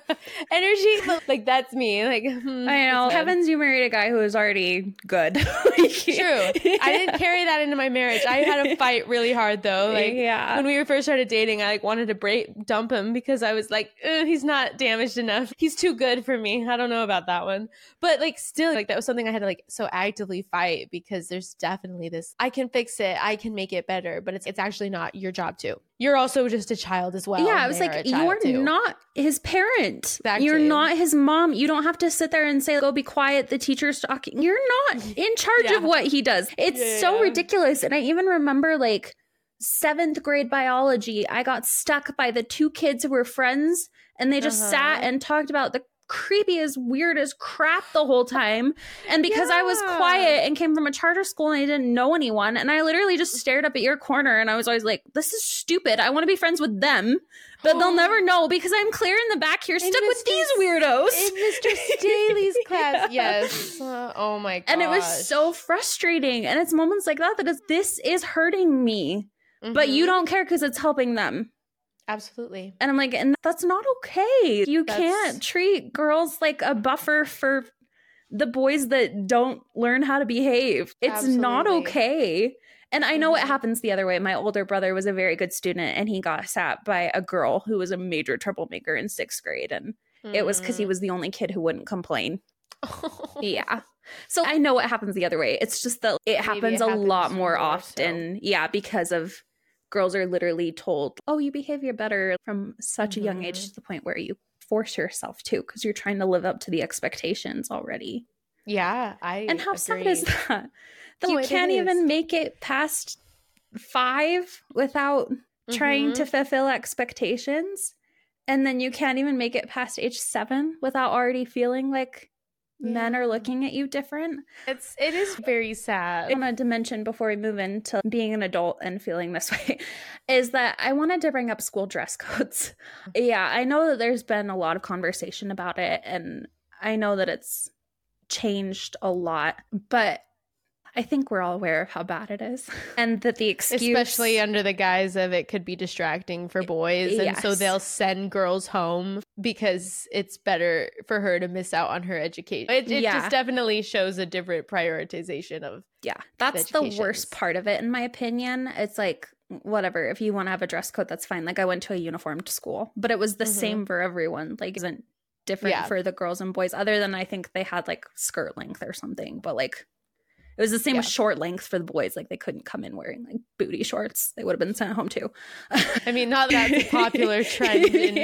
energy, but like that's me. Like I know. Heavens, you married a guy who was already good. True. I didn't carry that into my marriage. I had to fight really hard though. Like when we first started dating, I like wanted to dump him because I was like, he's not damaged enough. He's too good for me. I don't know about that one. But like still like that was something I had to like so actively fight because there's definitely this I can fix it, I can make it better, but it's actually not your job to. You're also just a child as well. Yeah, it was like you're not his parent. Exactly. You're not his mom. You don't have to sit there and say, go be quiet, the teacher's talking. You're not in charge of what he does. It's so ridiculous. And I even remember like 7th grade biology, I got stuck by the 2 kids who were friends and they just sat and talked about the creepy as weird as crap the whole time. And because I was quiet and came from a charter school and I didn't know anyone, and I literally just stared up at your corner and I was always like, this is stupid. I want to be friends with them, but they'll never know because I'm clear in the back here stuck with these weirdos. In Mr. Staley's class. Yes. Oh my god. And it was so frustrating. And it's moments like that this is hurting me, but you don't care because it's helping them. Absolutely. And I'm like, and that's not okay. You can't treat girls like a buffer for the boys that don't learn how to behave. It's not okay. And I know it happens the other way. My older brother was a very good student and he got sat by a girl who was a major troublemaker in 6th grade. And it was because he was the only kid who wouldn't complain. Yeah. So I know it happens the other way. It's just that it happens a lot more often. So. Yeah, because of girls are literally told, oh, you behave better from such a young age to the point where you force yourself to because you're trying to live up to the expectations already. Yeah, And how sad is that? You can't even make it past 5 without trying to fulfill expectations. And then you can't even make it past age 7 without already feeling like men are looking at you different. It is very sad. I wanted to mention before we move into being an adult and feeling this way is that I wanted to bring up school dress codes. Yeah, I know that there's been a lot of conversation about it and I know that it's changed a lot, but I think we're all aware of how bad it is. And that the excuse... Especially under the guise of it could be distracting for boys. And so they'll send girls home because it's better for her to miss out on her education. It just definitely shows a different prioritization of that's the worst part of it, in my opinion. It's like, whatever, if you want to have a dress code, that's fine. Like, I went to a uniformed school, but it was the same for everyone. Like, it isn't different for the girls and boys, other than I think they had, like, skirt length or something. But, like... It was the same with short length for the boys. Like, they couldn't come in wearing, like, booty shorts. They would have been sent home, too. I mean, not that that's a popular trend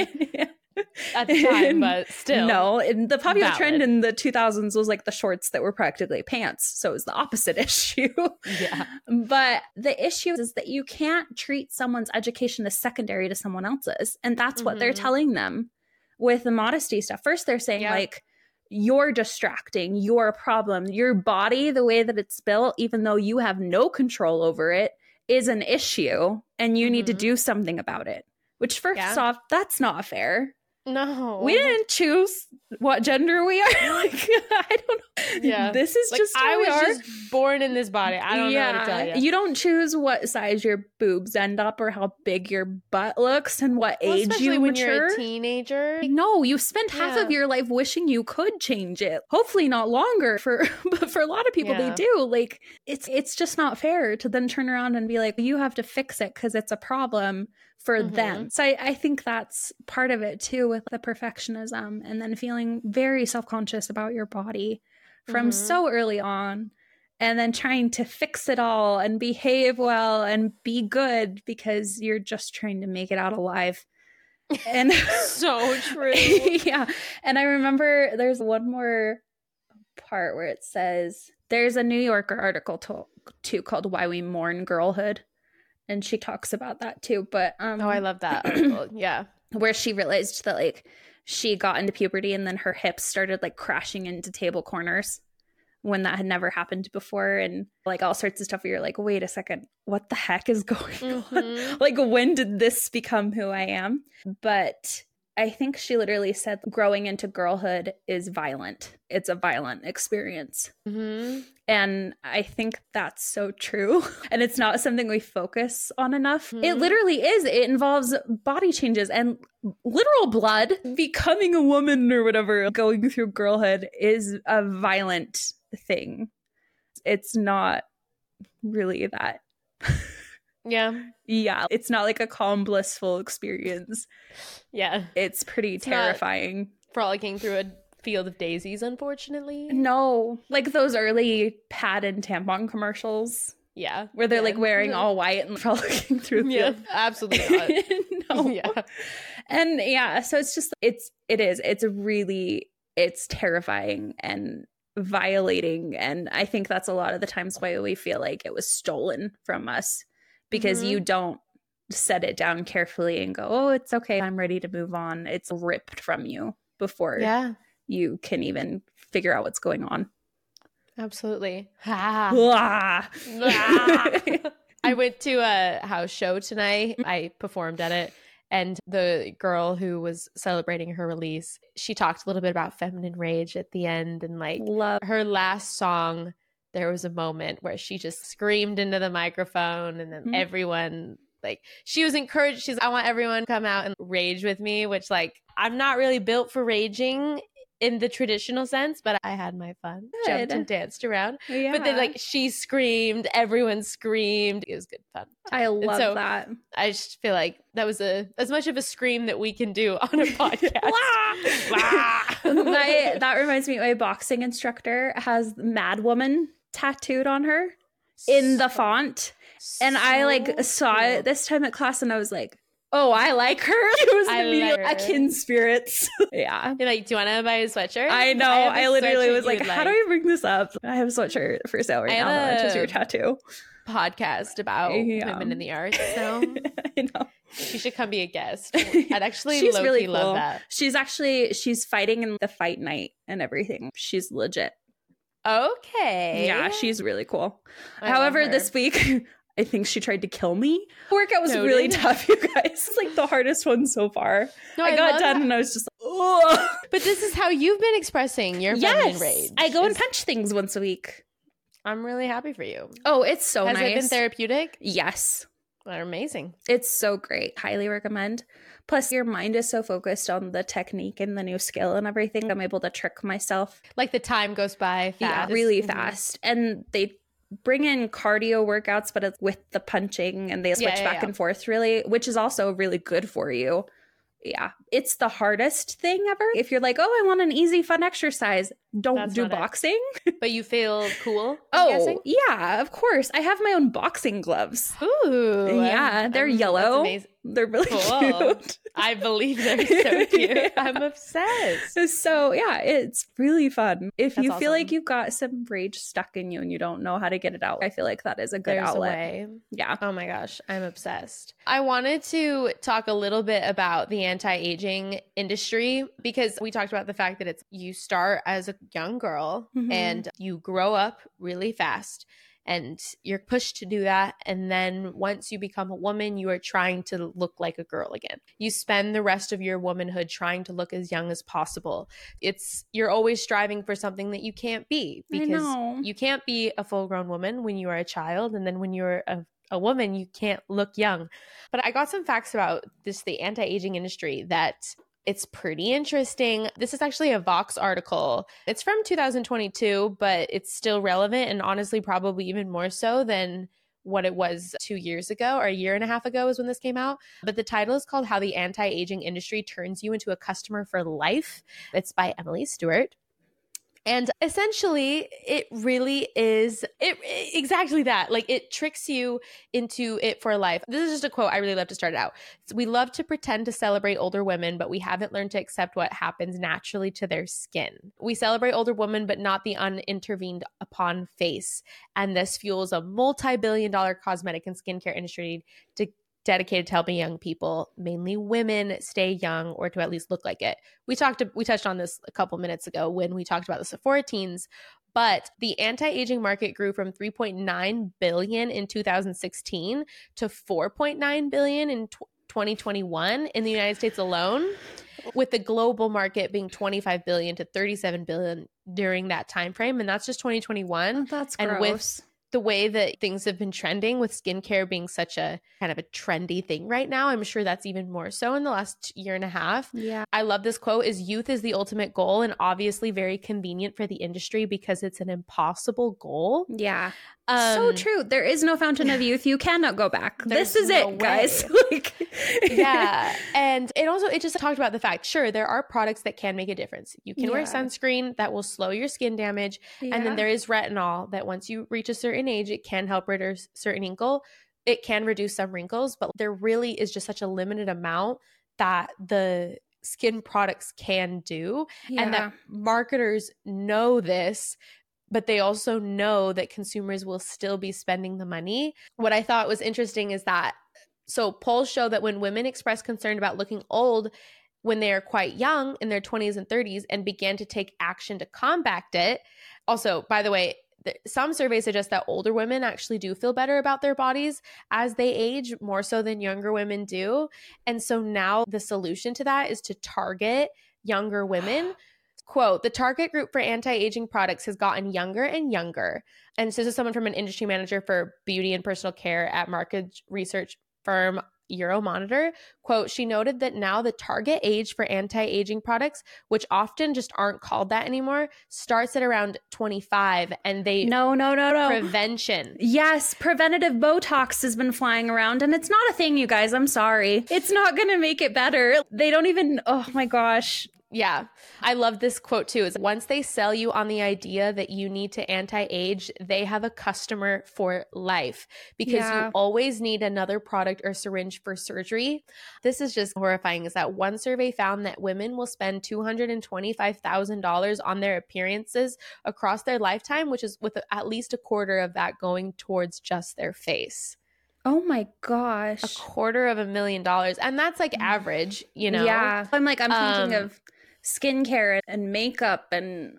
at the time, but still. No, the popular trend in the 2000s was, like, the shorts that were practically pants. So it was the opposite issue. Yeah. But the issue is that you can't treat someone's education as secondary to someone else's. And that's what they're telling them with the modesty stuff. First, they're saying, like, you're distracting, you're a problem. Your body, the way that it's built, even though you have no control over it, is an issue and you need to do something about it. Which, first off, that's not fair. No. We didn't choose what gender we are. Like, I don't know. Yeah. This is like, just how we are. I was just born in this body. I don't know what to tell you. You don't choose what size your boobs end up or how big your butt looks and what age you when mature. You're a teenager. No, you spent half of your life wishing you could change it. Hopefully not longer, but for a lot of people they do. Like, it's just not fair to then turn around and be like, you have to fix it because it's a problem for them. So I think that's part of it too, with the perfectionism and then feeling very self-conscious about your body from so early on, and then trying to fix it all and behave well and be good because you're just trying to make it out alive. And so true. Yeah. And I remember there's one more part where it says, there's a New Yorker article too called Why We Mourn Girlhood. And she talks about that too. But I love that article. Yeah. Where she realized that, like, she got into puberty and then her hips started, like, crashing into table corners when that had never happened before, and, like, all sorts of stuff where you're like, wait a second, what the heck is going on? Like, when did this become who I am? But I think she literally said growing into girlhood is violent. It's a violent experience. And I think that's so true. And it's not something we focus on enough. It literally is. It involves body changes and literal blood. Becoming a woman or whatever, going through girlhood is a violent thing. It's not really that. Yeah, it's not like a calm, blissful experience. Yeah. It's pretty terrifying. Frolicking through a field of daisies, unfortunately. No. Like those early pad and tampon commercials. Yeah. Where they're like wearing all white and frolicking through the field. Absolutely not. No. Yeah. And so it's just, it's terrifying and violating. And I think that's a lot of the times why we feel like it was stolen from us. Because you don't set it down carefully and go, oh, it's okay, I'm ready to move on. It's ripped from you before you can even figure out what's going on. Absolutely. I went to a house show tonight. I performed at it. And the girl who was celebrating her release, she talked a little bit about feminine rage at the end. And like her last song, there was a moment where she just screamed into the microphone, and then everyone, like, she was encouraged. She's, I want everyone to come out and rage with me, which, like, I'm not really built for raging in the traditional sense, but I had my fun. Good. Jumped and danced around. Yeah. But then, like, she screamed, everyone screamed. It was good fun. I love that. I just feel like that was as much of a scream that we can do on a podcast. That reminds me, my boxing instructor has Mad Woman tattooed on her in the font. And I like saw it this time at class, and I was like, oh, I like her. It was immediately a kin spirits. Yeah. You're like, do you want to buy a sweatshirt? I know. I literally was like, how do I bring this up? I have a sweatshirt for sale right now. That matches your tattoo. Podcast about women in the arts. So I know. She should come be a guest. I'd actually really cool. love that. She's fighting in the fight night and everything. She's legit. Okay. Yeah, she's really cool. However, this week, I think she tried to kill me. Workout was really tough, you guys. It's like the hardest one so far. No, I got done and I was just like, oh. But this is how you've been expressing your feminine rage. I go and punch things once a week. I'm really happy for you. Oh, it's so nice. Has it been therapeutic? Yes. They're amazing. It's so great. Highly recommend. Plus, your mind is so focused on the technique and the new skill and everything. I'm able to trick myself. Like the time goes by fast. Yeah, really fast. And they bring in cardio workouts, but it's with the punching, and they switch back and forth really, which is also really good for you. Yeah. It's the hardest thing ever. If you're like, oh, I want an easy, fun exercise, don't do boxing. But you feel cool? Oh, yeah, of course. I have my own boxing gloves. Ooh. Yeah, they're yellow. They're really cute. I believe they're so cute. I'm obsessed. So yeah, it's really fun. If you feel like you've got some rage stuck in you and you don't know how to get it out, I feel like that is a good outlet. A way. Yeah. Oh my gosh, I'm obsessed. I wanted to talk a little bit about the anti-aging industry, because we talked about the fact that you start as a young girl and you grow up really fast. And you're pushed to do that. And then once you become a woman, you are trying to look like a girl again. You spend the rest of your womanhood trying to look as young as possible. You're always striving for something that you can't be, because you can't be a full-grown woman when you are a child. And then when you're a woman, you can't look young. But I got some facts about the anti-aging industry that it's pretty interesting. This is actually a Vox article. It's from 2022, but it's still relevant, and honestly, probably even more so than what it was 2 years ago, or a year and a half ago is when this came out. But the title is called How the Anti-Aging Industry Turns You into a Customer for Life. It's by Emily Stewart. And essentially, it really is exactly that. Like, it tricks you into it for life. This is just a quote I really love to start it out. We love to pretend to celebrate older women, but we haven't learned to accept what happens naturally to their skin. We celebrate older women, but not the unintervened upon face. And this fuels a multi-billion-dollar cosmetic and skincare industry dedicated to helping young people, mainly women, stay young, or to at least look like it. We touched on this a couple minutes ago when we talked about the Sephora teens, but the anti-aging market grew from $3.9 billion in 2016 to $4.9 billion in 2021 in the United States alone, with the global market being $25 billion to $37 billion during that time frame. And that's just 2021. That's gross. And with the way that things have been trending, with skincare being such a kind of a trendy thing right now, I'm sure that's even more so in the last year and a half. Yeah. I love this quote: "Is youth is the ultimate goal, and obviously very convenient for the industry because it's an impossible goal." Yeah. So true. There is no fountain of youth. You cannot go back. This is it, guys. Yeah. And it just talked about the fact, sure, there are products that can make a difference. You can wear sunscreen that will slow your skin damage. Yeah. And then there is retinol that once you reach a certain age, it can help reduce certain wrinkle. It can reduce some wrinkles, but there really is just such a limited amount that the skin products can do. Yeah. And that marketers know this, but they also know that consumers will still be spending the money. What I thought was interesting is that, so polls show that when women express concern about looking old, when they are quite young in their 20s and 30s and began to take action to combat it. Also, by the way, some surveys suggest that older women actually do feel better about their bodies as they age, more so than younger women do. And so now the solution to that is to target younger women. Quote, the target group for anti-aging products has gotten younger and younger. And so this is someone from an industry manager for beauty and personal care at market research firm Euromonitor. Quote, she noted that now the target age for anti-aging products, which often just aren't called that anymore, starts at around 25. And they No. Prevention. Yes, preventative Botox has been flying around, and it's not a thing, you guys. I'm sorry. It's not going to make it better. They don't even, oh my gosh. Yeah. I love this quote too. Is once they sell you on the idea that you need to anti-age, they have a customer for life because you always need another product or syringe for surgery. This is just horrifying, is that one survey found that women will spend $225,000 on their appearances across their lifetime, which is with at least a quarter of that going towards just their face. Oh my gosh. $250,000. And that's like average, you know? Yeah. I'm thinking of skincare and makeup and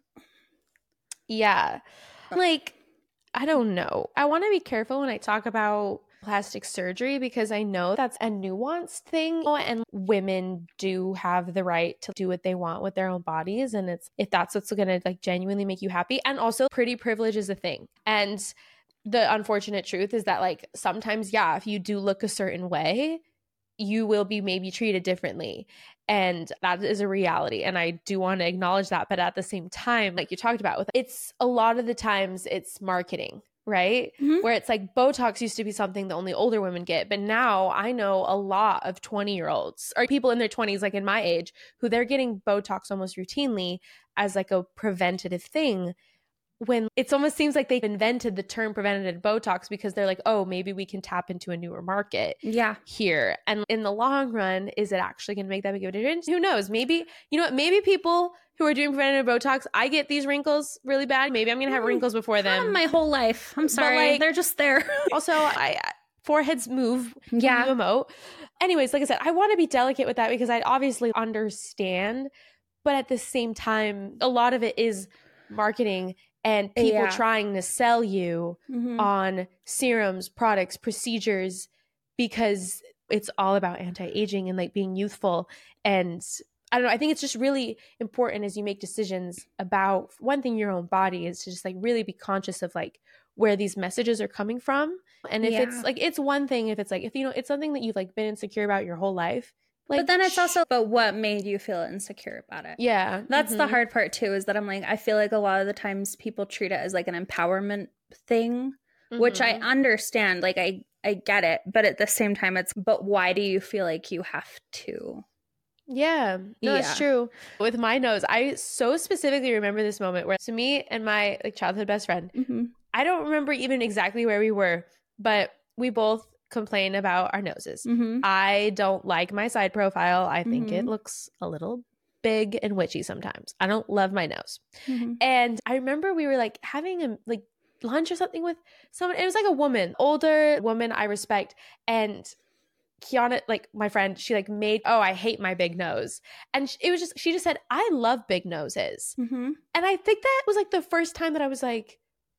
yeah, like I don't know, I want to be careful when I talk about plastic surgery because I know that's a nuanced thing, and women do have the right to do what they want with their own bodies, and it's if that's what's going to like genuinely make you happy. And also pretty privilege is a thing, and the unfortunate truth is that like sometimes if you do look a certain way, you will be maybe treated differently. And that is a reality. And I do want to acknowledge that. But at the same time, like you talked about, it's a lot of the times it's marketing, right? Mm-hmm. Where it's like Botox used to be something that only older women get. But now I know a lot of 20-year-olds or people in their 20s, like in my age, who they're getting Botox almost routinely as like a preventative thing, when it almost seems like they've invented the term preventative Botox because they're like, oh, maybe we can tap into a newer market here. And in the long run, is it actually going to make that big of a difference? Who knows? Maybe, you know what, maybe people who are doing preventative Botox, I get these wrinkles really bad. Maybe I'm going to have wrinkles before them. My whole life. I'm sorry. Like, they're just there. Also, foreheads move when you emote. Anyways, like I said, I want to be delicate with that because I obviously understand. But at the same time, a lot of it is marketing and people trying to sell you on serums, products, procedures, because it's all about anti-aging and like being youthful. And I don't know, I think it's just really important as you make decisions about one thing, your own body, is to just like really be conscious of like where these messages are coming from. And if it's like, it's one thing if it's like, if you know, it's something that you've like been insecure about your whole life. Like, but then it's also about what made you feel insecure about it. Yeah. That's the hard part too, is that I'm like, I feel like a lot of the times people treat it as like an empowerment thing, which I understand. Like I get it. But at the same time, but why do you feel like you have to? Yeah, no, it's true. With my nose, I so specifically remember this moment where, so me and my like childhood best friend, I don't remember even exactly where we were, but we both complain about our noses. I don't like my side profile. I think it looks a little big and witchy sometimes. I don't love my nose. And I remember we were like having a like lunch or something with someone. It was like a woman, older woman I respect, and Kiana, like my friend, she like made, I hate my big nose. And it was just, she just said, I love big noses. And I think that was like the first time that I was like,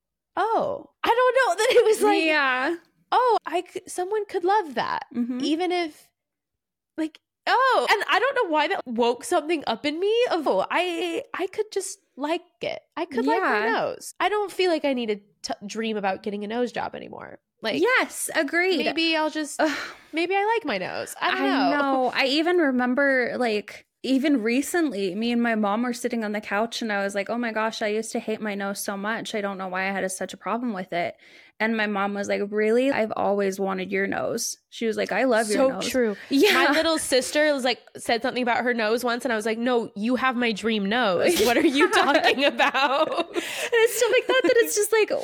oh, I don't know, that it was like, someone could love that. Even if like, and I don't know why that woke something up in me of, I could just like it. I could like my nose. I don't feel like I need to dream about getting a nose job anymore. Like, yes, agreed. Maybe I'll just, maybe I like my nose. I don't know. I even remember like, even recently, me and my mom were sitting on the couch and I was like, oh my gosh, I used to hate my nose so much. I don't know why I had such a problem with it. And my mom was like, really? I've always wanted your nose. She was like, I love your nose. So true. Yeah. My little sister was like, said something about her nose once. And I was like, no, you have my dream nose. What are you talking about? And it's still like that it's just like,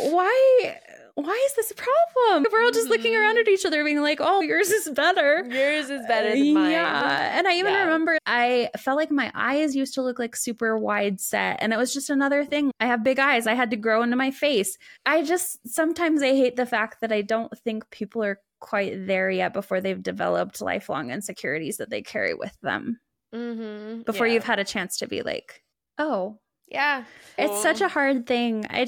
why is this a problem? We're all just looking around at each other being like, oh, yours is better. Yours is better than mine. Yeah. And I even remember I felt like my eyes used to look like super wide set. And it was just another thing. I have big eyes. I had to grow into my face. Sometimes I hate the fact that I don't think people are quite there yet before they've developed lifelong insecurities that they carry with them. before you've had a chance to be like, oh. Yeah. It's such a hard thing. I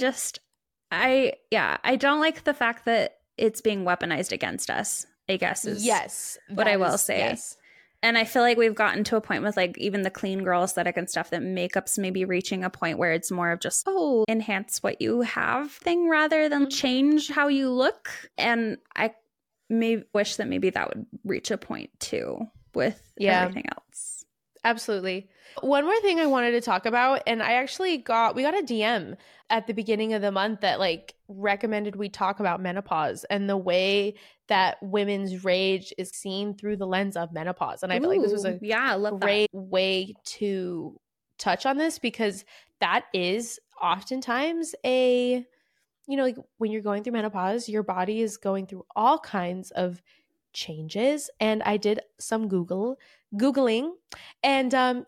don't like the fact that it's being weaponized against us, I guess is what I will say. Yes. And I feel like we've gotten to a point with like even the clean girl aesthetic and stuff that makeup's maybe reaching a point where it's more of just, enhance what you have thing rather than change how you look. And I may wish that maybe that would reach a point too with everything else. Absolutely. One more thing I wanted to talk about, and I actually we got a DM at the beginning of the month that like recommended we talk about menopause and the way that women's rage is seen through the lens of menopause. And I feel like this was a great way to touch on this, because that is oftentimes like when you're going through menopause, your body is going through all kinds of changes. And I did some Googling and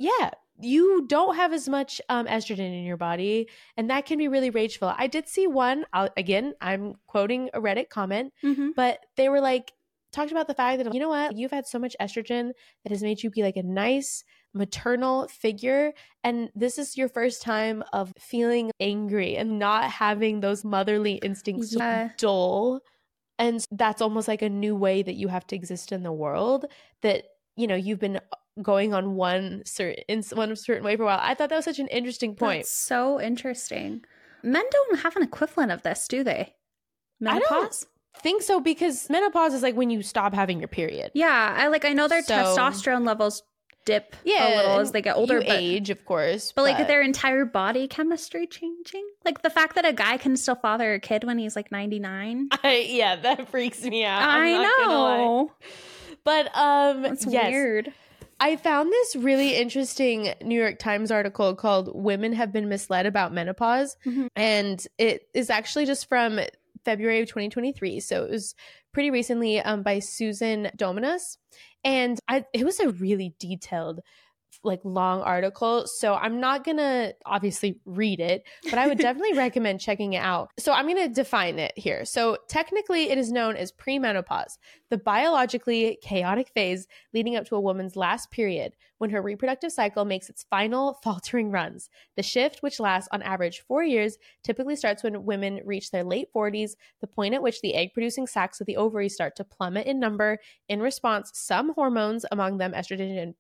you don't have as much estrogen in your body, and that can be really rageful. I did see one, again, I'm quoting a Reddit comment, but they were like, talked about the fact that, you know what, you've had so much estrogen that has made you be like a nice maternal figure, and this is your first time of feeling angry and not having those motherly instincts dull. And that's almost like a new way that you have to exist in the world, that, you've been going on one certain way for a while. I thought that was such an interesting point. That's so interesting. Men don't have an equivalent of this, do they? Menopause? I don't think so, because menopause is like when you stop having your period. Yeah, I know their testosterone levels dip a little as they get older. You age, of course. But like their entire body chemistry changing. Like the fact that a guy can still father a kid when he's like 99. That freaks me out. I know. But it's weird. I found this really interesting New York Times article called "Women Have Been Misled About Menopause." And it is actually just from February of 2023. So it was pretty recently by Susan Dominus. And it was a really detailed, like long article. So I'm not going to obviously read it, but I would definitely recommend checking it out. So I'm going to define it here. So technically it is known as premenopause, the biologically chaotic phase leading up to a woman's last period when her reproductive cycle makes its final faltering runs. The shift, which lasts on average 4 years, typically starts when women reach their late 40s, the point at which the egg-producing sacs of the ovaries start to plummet in number. In response, some hormones, among them estrogen and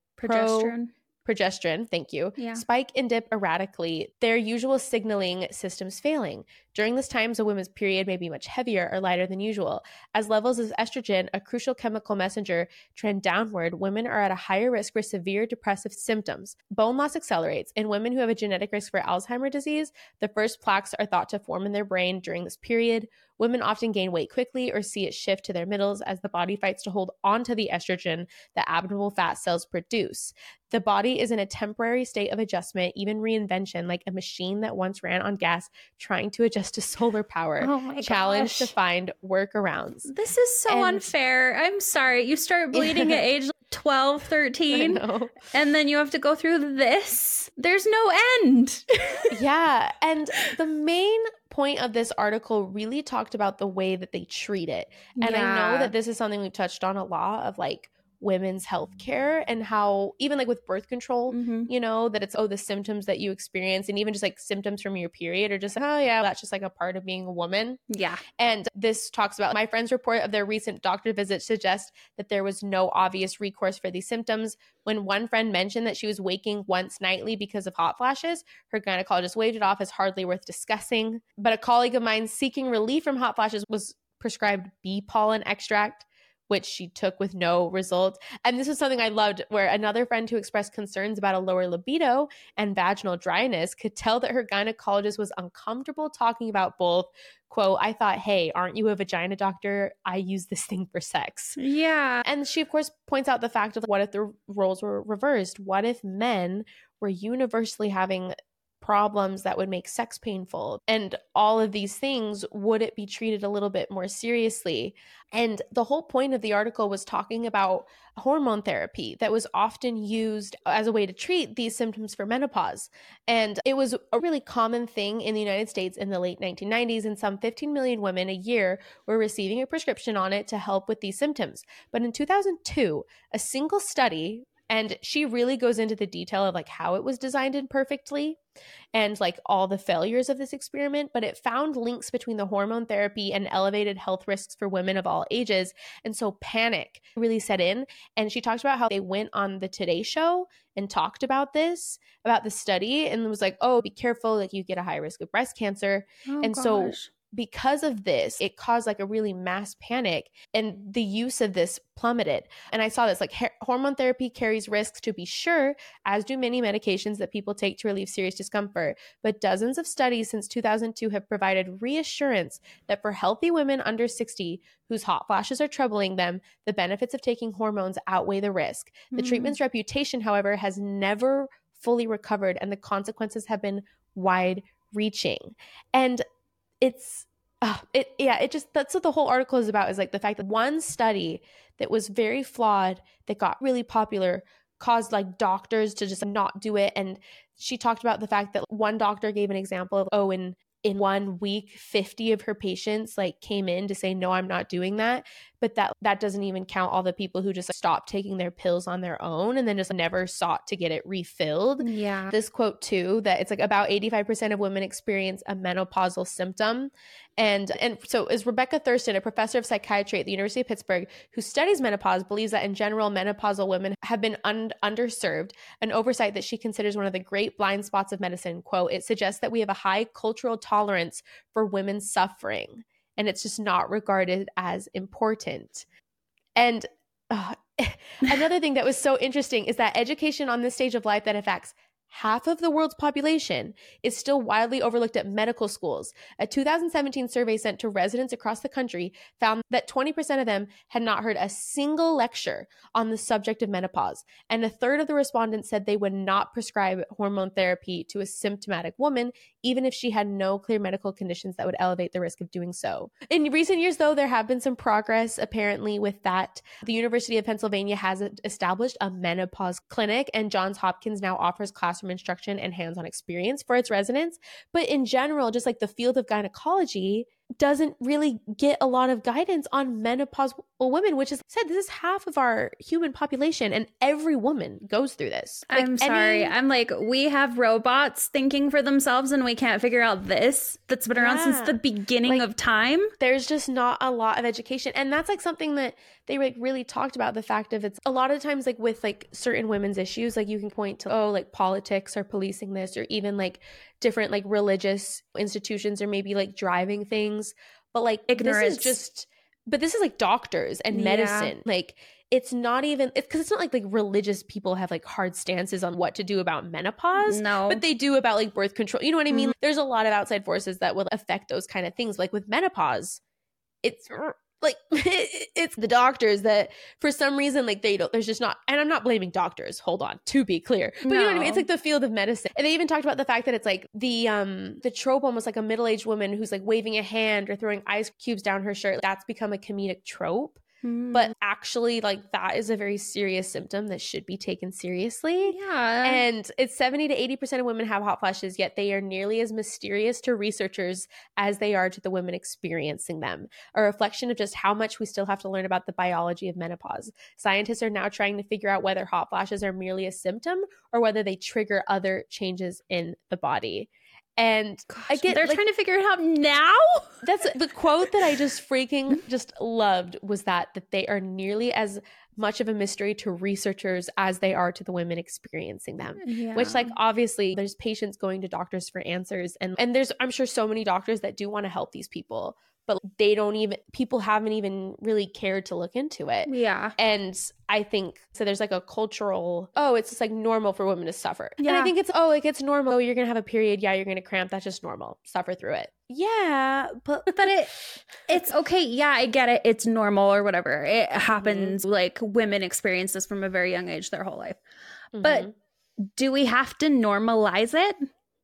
progesterone, thank you, spike and dip erratically, their usual signaling systems failing. During this time, a woman's period may be much heavier or lighter than usual. As levels of estrogen, a crucial chemical messenger, trend downward, women are at a higher risk for severe depressive symptoms. Bone loss accelerates. In women who have a genetic risk for Alzheimer's disease, the first plaques are thought to form in their brain during this period. Women often gain weight quickly or see it shift to their middles as the body fights to hold onto the estrogen that abnormal fat cells produce. The body is in a temporary state of adjustment, even reinvention, like a machine that once ran on gas, trying to adjust to solar power. Oh my Challenge gosh. to find workarounds. This is so unfair. I'm sorry. You start bleeding at age 12, 13, and then you have to go through this. There's no end. Yeah. And the main point of this article really talked about the way that they treat it. And I know that this is something we've touched on a lot of, like, women's healthcare and how even like with birth control, that it's, the symptoms that you experience, and even just like symptoms from your period are just, that's just like a part of being a woman. Yeah. And this talks about my friend's report of their recent doctor visit suggests that there was no obvious recourse for these symptoms. When one friend mentioned that she was waking once nightly because of hot flashes, her gynecologist waved it off as hardly worth discussing. But a colleague of mine seeking relief from hot flashes was prescribed bee pollen extract, which she took with no result. And this is something I loved, where another friend who expressed concerns about a lower libido and vaginal dryness could tell that her gynecologist was uncomfortable talking about both. Quote, "I thought, hey, aren't you a vagina doctor? I use this thing for sex." Yeah. And she, of course, points out the fact of what if the roles were reversed? What if men were universally having problems that would make sex painful? And all of these things, would it be treated a little bit more seriously? And the whole point of the article was talking about hormone therapy that was often used as a way to treat these symptoms for menopause. And it was a really common thing in the United States in the late 1990s, and some 15 million women a year were receiving a prescription on it to help with these symptoms. But in 2002, a single study And she really goes into the detail of like how it was designed imperfectly and like all the failures of this experiment, but it found links between the hormone therapy and elevated health risks for women of all ages. And so panic really set in. And she talked about how they went on the Today Show and talked about this, about the study, and was like, oh, be careful, like you get a high risk of breast cancer. So because of this, it caused like a really mass panic, and the use of this plummeted. And I saw this, like hormone therapy carries risks to be sure, as do many medications that people take to relieve serious discomfort. But dozens of studies since 2002 have provided reassurance that for healthy women under 60 whose hot flashes are troubling them, the benefits of taking hormones outweigh the risk. The treatment's reputation, however, has never fully recovered, and the consequences have been wide-reaching. And that's what the whole article is about, is like the fact that one study that was very flawed, that got really popular, caused like doctors to just not do it. And she talked about the fact that one doctor gave an example of, in 1 week, 50 of her patients like came in to say, no, I'm not doing that. But that doesn't even count all the people who just like, stopped taking their pills on their own and then just never sought to get it refilled. Yeah. This quote too, that it's like about 85% of women experience a menopausal symptom. And so is Rebecca Thurston, a professor of psychiatry at the University of Pittsburgh who studies menopause, believes that in general, menopausal women have been underserved, an oversight that she considers one of the great blind spots of medicine. Quote, it suggests that we have a high cultural tolerance for women's suffering, and it's just not regarded as important. And another thing that was so interesting is that education on this stage of life that affects half of the world's population is still widely overlooked at medical schools. A 2017 survey sent to residents across the country found that 20% of them had not heard a single lecture on the subject of menopause. And a third of the respondents said they would not prescribe hormone therapy to a symptomatic woman, even if she had no clear medical conditions that would elevate the risk of doing so. In recent years, though, there have been some progress apparently with that. The University of Pennsylvania has established a menopause clinic, and Johns Hopkins now offers classroom instruction and hands-on experience for its residents. But in general, just like the field of gynecology doesn't really get a lot of guidance on menopausal women, which is said this is half of our human population, and every woman goes through this. Like, I'm sorry. I'm like, we have robots thinking for themselves and we can't figure out this that's been around since the beginning of time. There's just not a lot of education. And that's like something that they like really talked about, the fact of it's a lot of times like with like certain women's issues, like you can point to, like politics or policing this, or even like different like religious institutions or maybe like driving things. But like ignorance. This is like doctors and medicine. Like it's not even, because it's not like religious people have like hard stances on what to do about menopause. No. But they do about like birth control. You know what I mean? There's a lot of outside forces that will affect those kind of things. Like with menopause, it's like it's the doctors that for some reason like they don't, there's just not, and I'm not blaming doctors, hold on, to be clear, but you know what I mean, it's like the field of medicine. And they even talked about the fact that it's like the trope, almost like a middle-aged woman who's like waving a hand or throwing ice cubes down her shirt, that's become a comedic trope. But actually, like, that is a very serious symptom that should be taken seriously. Yeah. And it's 70 to 80% of women have hot flashes, yet they are nearly as mysterious to researchers as they are to the women experiencing them. A reflection of just how much we still have to learn about the biology of menopause. Scientists are now trying to figure out whether hot flashes are merely a symptom or whether they trigger other changes in the body. And gosh, they're trying to figure it out now. That's the quote that I just freaking just loved, was that they are nearly as much of a mystery to researchers as they are to the women experiencing them. Yeah. Which, like, obviously there's patients going to doctors for answers, and there's, I'm sure, so many doctors that do want to help these people, but people haven't even really cared to look into it. Yeah. And I think, so there's like a cultural, it's just like normal for women to suffer. Yeah. And I think it's normal. Oh, you're going to have a period. Yeah, you're going to cramp. That's just normal. Suffer through it. Yeah. But it's okay. Yeah, I get it. It's normal or whatever. It happens. Like, women experience this from a very young age their whole life. But do we have to normalize it?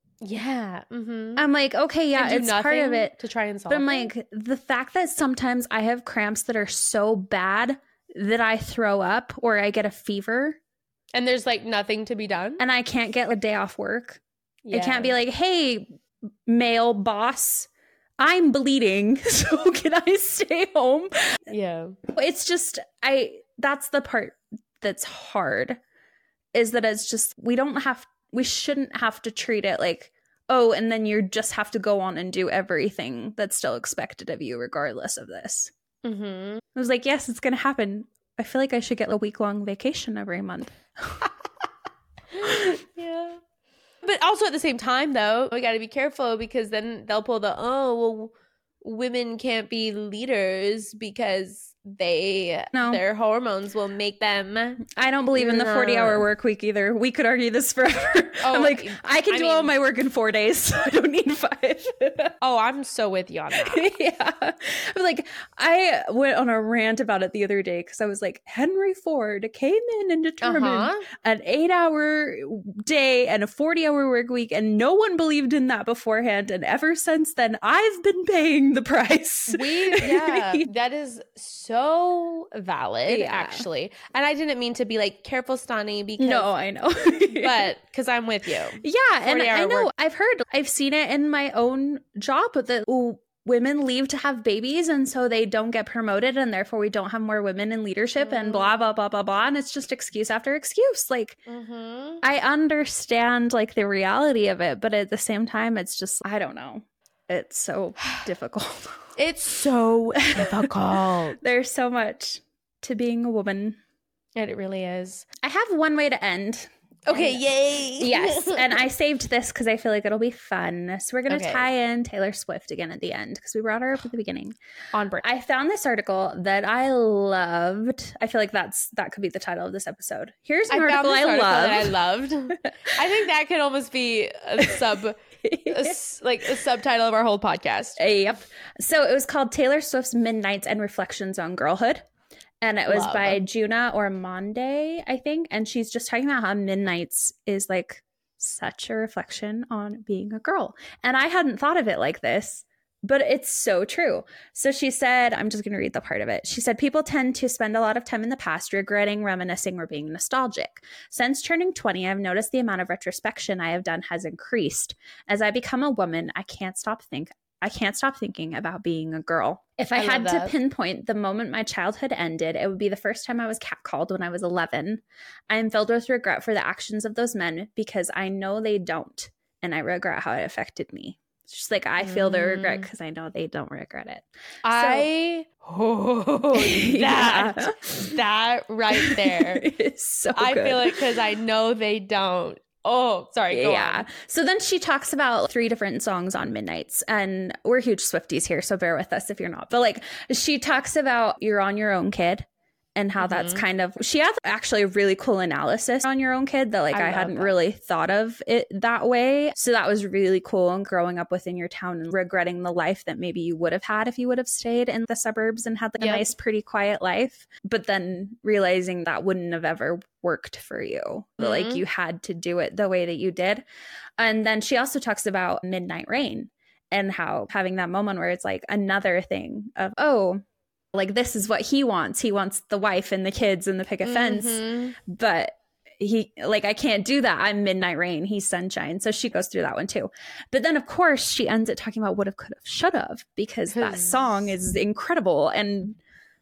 Yeah. I'm like, okay, yeah, it's part of it to try and solve. But I'm like, the fact that sometimes I have cramps that are so bad that I throw up or I get a fever, and there's like nothing to be done, and I can't get a day off work. Yeah. I can't be like, hey, male boss, I'm bleeding, so can I stay home? Yeah. It's just, that's the part that's hard. is that it's just, we shouldn't have to treat it like, oh, and then you just have to go on and do everything that's still expected of you regardless of this. I was like, yes, it's going to happen. I feel like I should get a week-long vacation every month. Yeah. But also at the same time, though, we got to be careful because then they'll pull women can't be leaders because their hormones will make them. I don't believe in the 40-hour work week either. We could argue this forever. I'm like, I can do all my work in 4 days. I don't need 5. I'm so with you on that. Yeah. I'm like, I went on a rant about it the other day because I was like, Henry Ford came in and determined an 8-hour day and a 40-hour work week, and no one believed in that beforehand. And ever since then, I've been paying the price. That is so valid, actually. And I didn't mean to be like, careful, Stani, because no, I know. but because I'm with you. Yeah, and I know I've seen it in my own job that women leave to have babies and so they don't get promoted and therefore we don't have more women in leadership and blah blah blah blah blah, and it's just excuse after excuse. Like I understand like the reality of it, but at the same time it's just, I don't know, it's so difficult. It's so difficult. There's so much to being a woman. It really is. I have one way to end. Okay, yay. Yes, and I saved this because I feel like it'll be fun. So we're going to tie in Taylor Swift again at the end because we brought her up at the beginning. On break. I found this article that I loved. I feel like that could be the title of this episode. Here's an article I loved. I think that could almost be a subtitle of our whole podcast. Yep. So it was called Taylor Swift's Midnights and Reflections on Girlhood. And it was by Juna Ormonde, I think. And she's just talking about how Midnights is like such a reflection on being a girl. And I hadn't thought of it like this, but it's so true. So she said, I'm just going to read the part of it. She said, people tend to spend a lot of time in the past regretting, reminiscing, or being nostalgic. Since turning 20, I've noticed the amount of retrospection I have done has increased. As I become a woman, I can't stop thinking about being a girl. If I had to pinpoint the moment my childhood ended, it would be the first time I was catcalled when I was 11. I am filled with regret for the actions of those men because I know they don't, and I regret how it affected me. It's just like I feel the regret because I know they don't regret it. That right there is so good. I feel it because I know they don't. Oh, sorry. Go on. So then she talks about 3 different songs on Midnights, and we're huge Swifties here, so bear with us if you're not. But like she talks about You're on Your Own, Kid, and how that's kind of, she has actually a really cool analysis on Your Own, Kid that like I hadn't really thought of it that way. So that was really cool. And growing up within your town and regretting the life that maybe you would have had if you would have stayed in the suburbs and had like a nice, pretty quiet life, but then realizing that wouldn't have ever worked for you. Like you had to do it the way that you did. And then she also talks about Midnight Rain and how having that moment where it's like another thing of, oh, like this is what he wants. He wants the wife and the kids and the picket fence. But he, like, I can't do that. I'm Midnight Rain. He's sunshine. So she goes through that one too. But then of course she ends it talking about would have, could have, should have, because that song is incredible and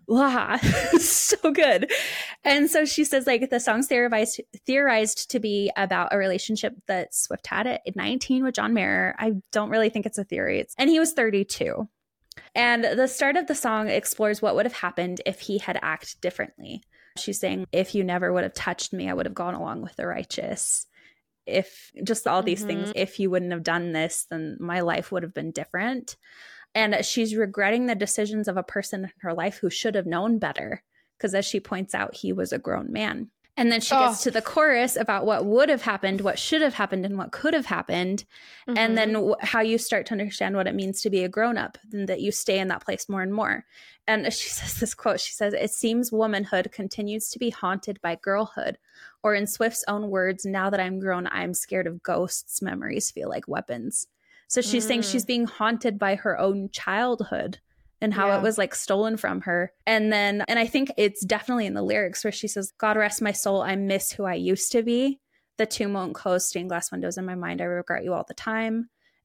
so good. And so she says like the song's theorized to be about a relationship that Swift had at 19 with John Mayer. I don't really think it's a theory. And he was 32. And the start of the song explores what would have happened if he had acted differently. She's saying, if you never would have touched me, I would have gone along with the righteous. If just all these things, if you wouldn't have done this, then my life would have been different. And she's regretting the decisions of a person in her life who should have known better. Because as she points out, he was a grown man. And then she gets to the chorus about what would have happened, what should have happened, and what could have happened. And then how you start to understand what it means to be a grown-up, and that you stay in that place more and more. And she says this quote, she says, it seems womanhood continues to be haunted by girlhood. Or in Swift's own words, now that I'm grown, I'm scared of ghosts. Memories feel like weapons. So she's saying she's being haunted by her own childhood and how it was like stolen from her. And I think it's definitely in the lyrics where she says, God rest my soul, I miss who I used to be. The tomb won't close, stained glass windows in my mind, I regret you all the time.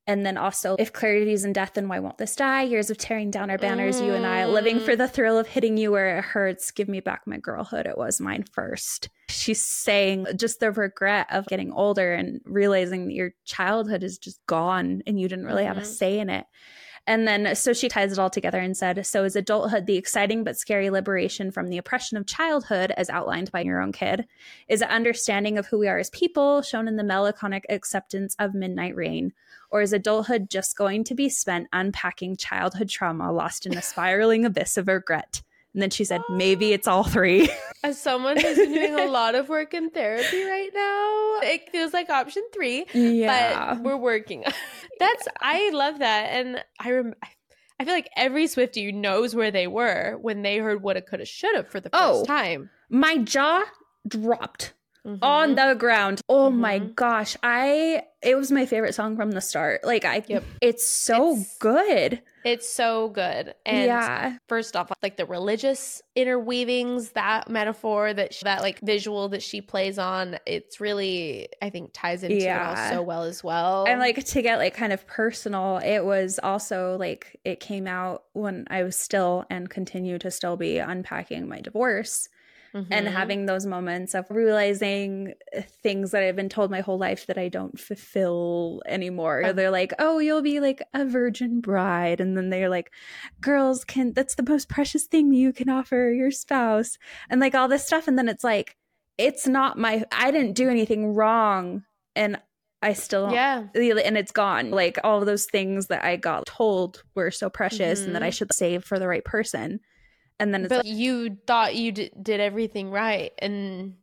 And then also, if clarity is in death, then why won't this die? Years of tearing down our banners, you and I, living for the thrill of hitting you where it hurts. Give me back my girlhood. It was mine first. She's saying just the regret of getting older and realizing that your childhood is just gone and you didn't really have a say in it. And then, so she ties it all together and said, so is adulthood the exciting but scary liberation from the oppression of childhood as outlined by your own kid? Is it understanding of who we are as people, shown in the melancholic acceptance of midnight rain? Or is adulthood just going to be spent unpacking childhood trauma lost in a spiraling abyss of regret? And then she said, maybe it's all three. As someone who's been doing a lot of work in therapy right now, it feels like option 3, but we're working. I love that. And I feel like every Swiftie knows where they were when they heard Woulda, Coulda, Shoulda for the first time. My jaw dropped on the ground. Oh my gosh. It was my favorite song from the start. Like it's so good. It's so good. And first off, like the religious interweavings, that metaphor, that like visual that she plays on, it's really, I think, ties into it all so well as well. And like to get like kind of personal, it was also like it came out when I was still and continue to still be unpacking my divorce. And having those moments of realizing things that I've been told my whole life that I don't fulfill anymore. They're like, oh, you'll be like a virgin bride. And then they're like, girls that's the most precious thing you can offer your spouse. And like all this stuff. And then it's like, it's not I didn't do anything wrong. And I still don't. Yeah. And it's gone. Like all of those things that I got told were so precious and that I should save for the right person. And then it's you thought you did everything right. And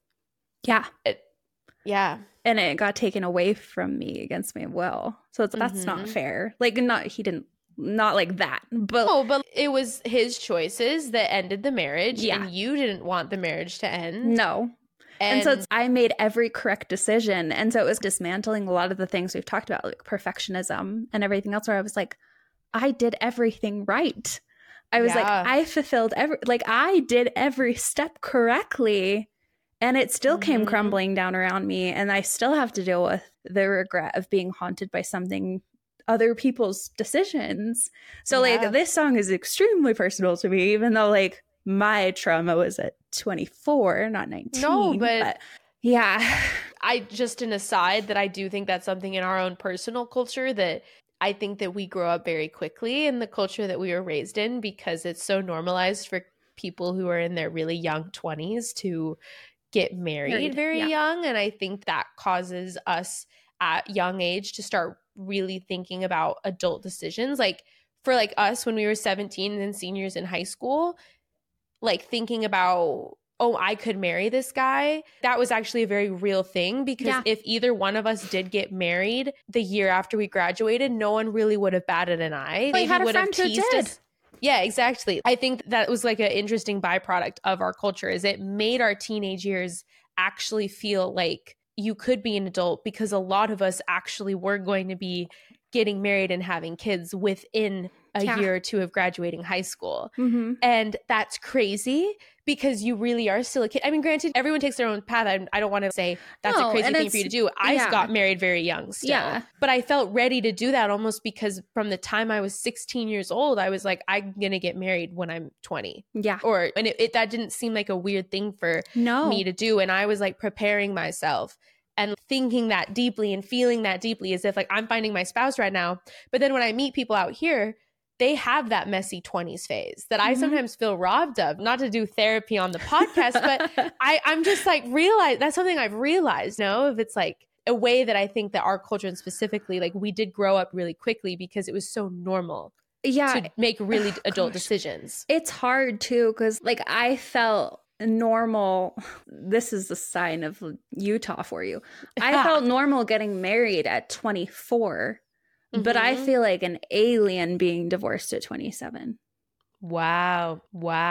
and it got taken away from me against my will. So that's not fair. Like not like that. But it was his choices that ended the marriage. And you didn't want the marriage to end. No. And so I made every correct decision. And so it was dismantling a lot of the things we've talked about, like perfectionism and everything else, where I was like, I did everything right. I was like, I fulfilled I did every step correctly, and it still came crumbling down around me. And I still have to deal with the regret of being haunted by other people's decisions. So like this song is extremely personal to me, even though like my trauma was at 24, not 19. No, but I just an aside that I do think that's something in our own personal culture that I think that we grow up very quickly in the culture that we were raised in, because it's so normalized for people who are in their really young 20s to get married very young. And I think that causes us at young age to start really thinking about adult decisions. Like for like us when we were 17 and seniors in high school, like thinking about, oh, I could marry this guy. That was actually a very real thing, because if either one of us did get married the year after we graduated, no one really would have batted an eye. They had a friend who did. Us. Yeah, exactly. I think that was like an interesting byproduct of our culture, is it made our teenage years actually feel like you could be an adult, because a lot of us actually were going to be getting married and having kids within a year or two of graduating high school. And that's crazy, because you really are still a kid. I mean, granted, everyone takes their own path. I don't want to say that's a crazy thing for you to do. I got married very young still. But I felt ready to do that almost because from the time I was 16 years old, I was like, I'm going to get married when I'm 20. And that didn't seem like a weird thing for me to do. And I was like preparing myself and thinking that deeply and feeling that deeply, as if like I'm finding my spouse right now. But then when I meet people out here, they have that messy 20s phase that I sometimes feel robbed of. Not to do therapy on the podcast, but I'm just like that's something I've realized, if it's like a way that I think that our culture, and specifically like we did grow up really quickly because it was so normal to make really adult decisions. It's hard too, because like I felt normal. This is a sign of Utah for you. I felt normal getting married at 24. But I feel like an alien being divorced at 27. Wow.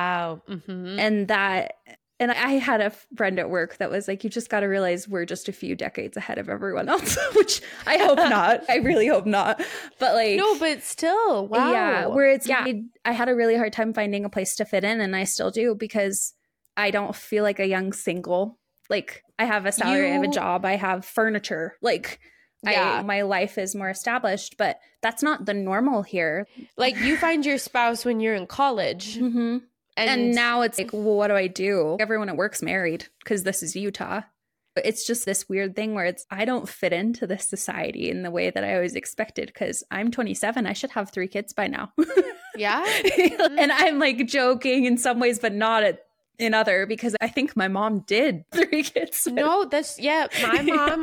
And I had a friend at work that was like, you just got to realize we're just a few decades ahead of everyone else, which I hope not. I really hope not. But like, no, but still, wow. Yeah. Where it's, I had a really hard time finding a place to fit in, and I still do, because I don't feel like a young single. Like I have a salary, I have a job, I have furniture. Like my life is more established, but that's not the normal here. Like you find your spouse when you're in college. Mm-hmm. And now it's like, well, what do I do? Everyone at work's married because this is Utah. It's just this weird thing where I don't fit into this society in the way that I always expected because I'm 27. I should have 3 kids by now. Yeah. And I'm like joking in some ways, but not in other, because I think my mom did 3 kids. No, my mom,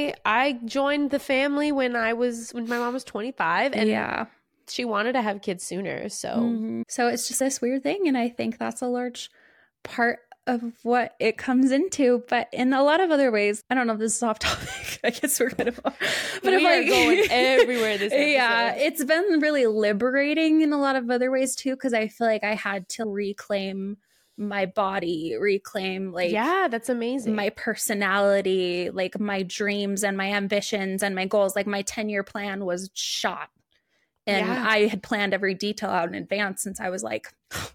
I joined the family when my mom was 25 and she wanted to have kids sooner. So So it's just this weird thing. And I think that's a large part of what it comes into, but in a lot of other ways, I don't know if this is off topic. I guess we're kind of, but we are going everywhere this episode. Yeah, it's been really liberating in a lot of other ways too, because I feel like I had to reclaim my body, that's amazing, my personality, like my dreams and my ambitions and my goals. Like my 10-year plan was shot, and I had planned every detail out in advance since I was like,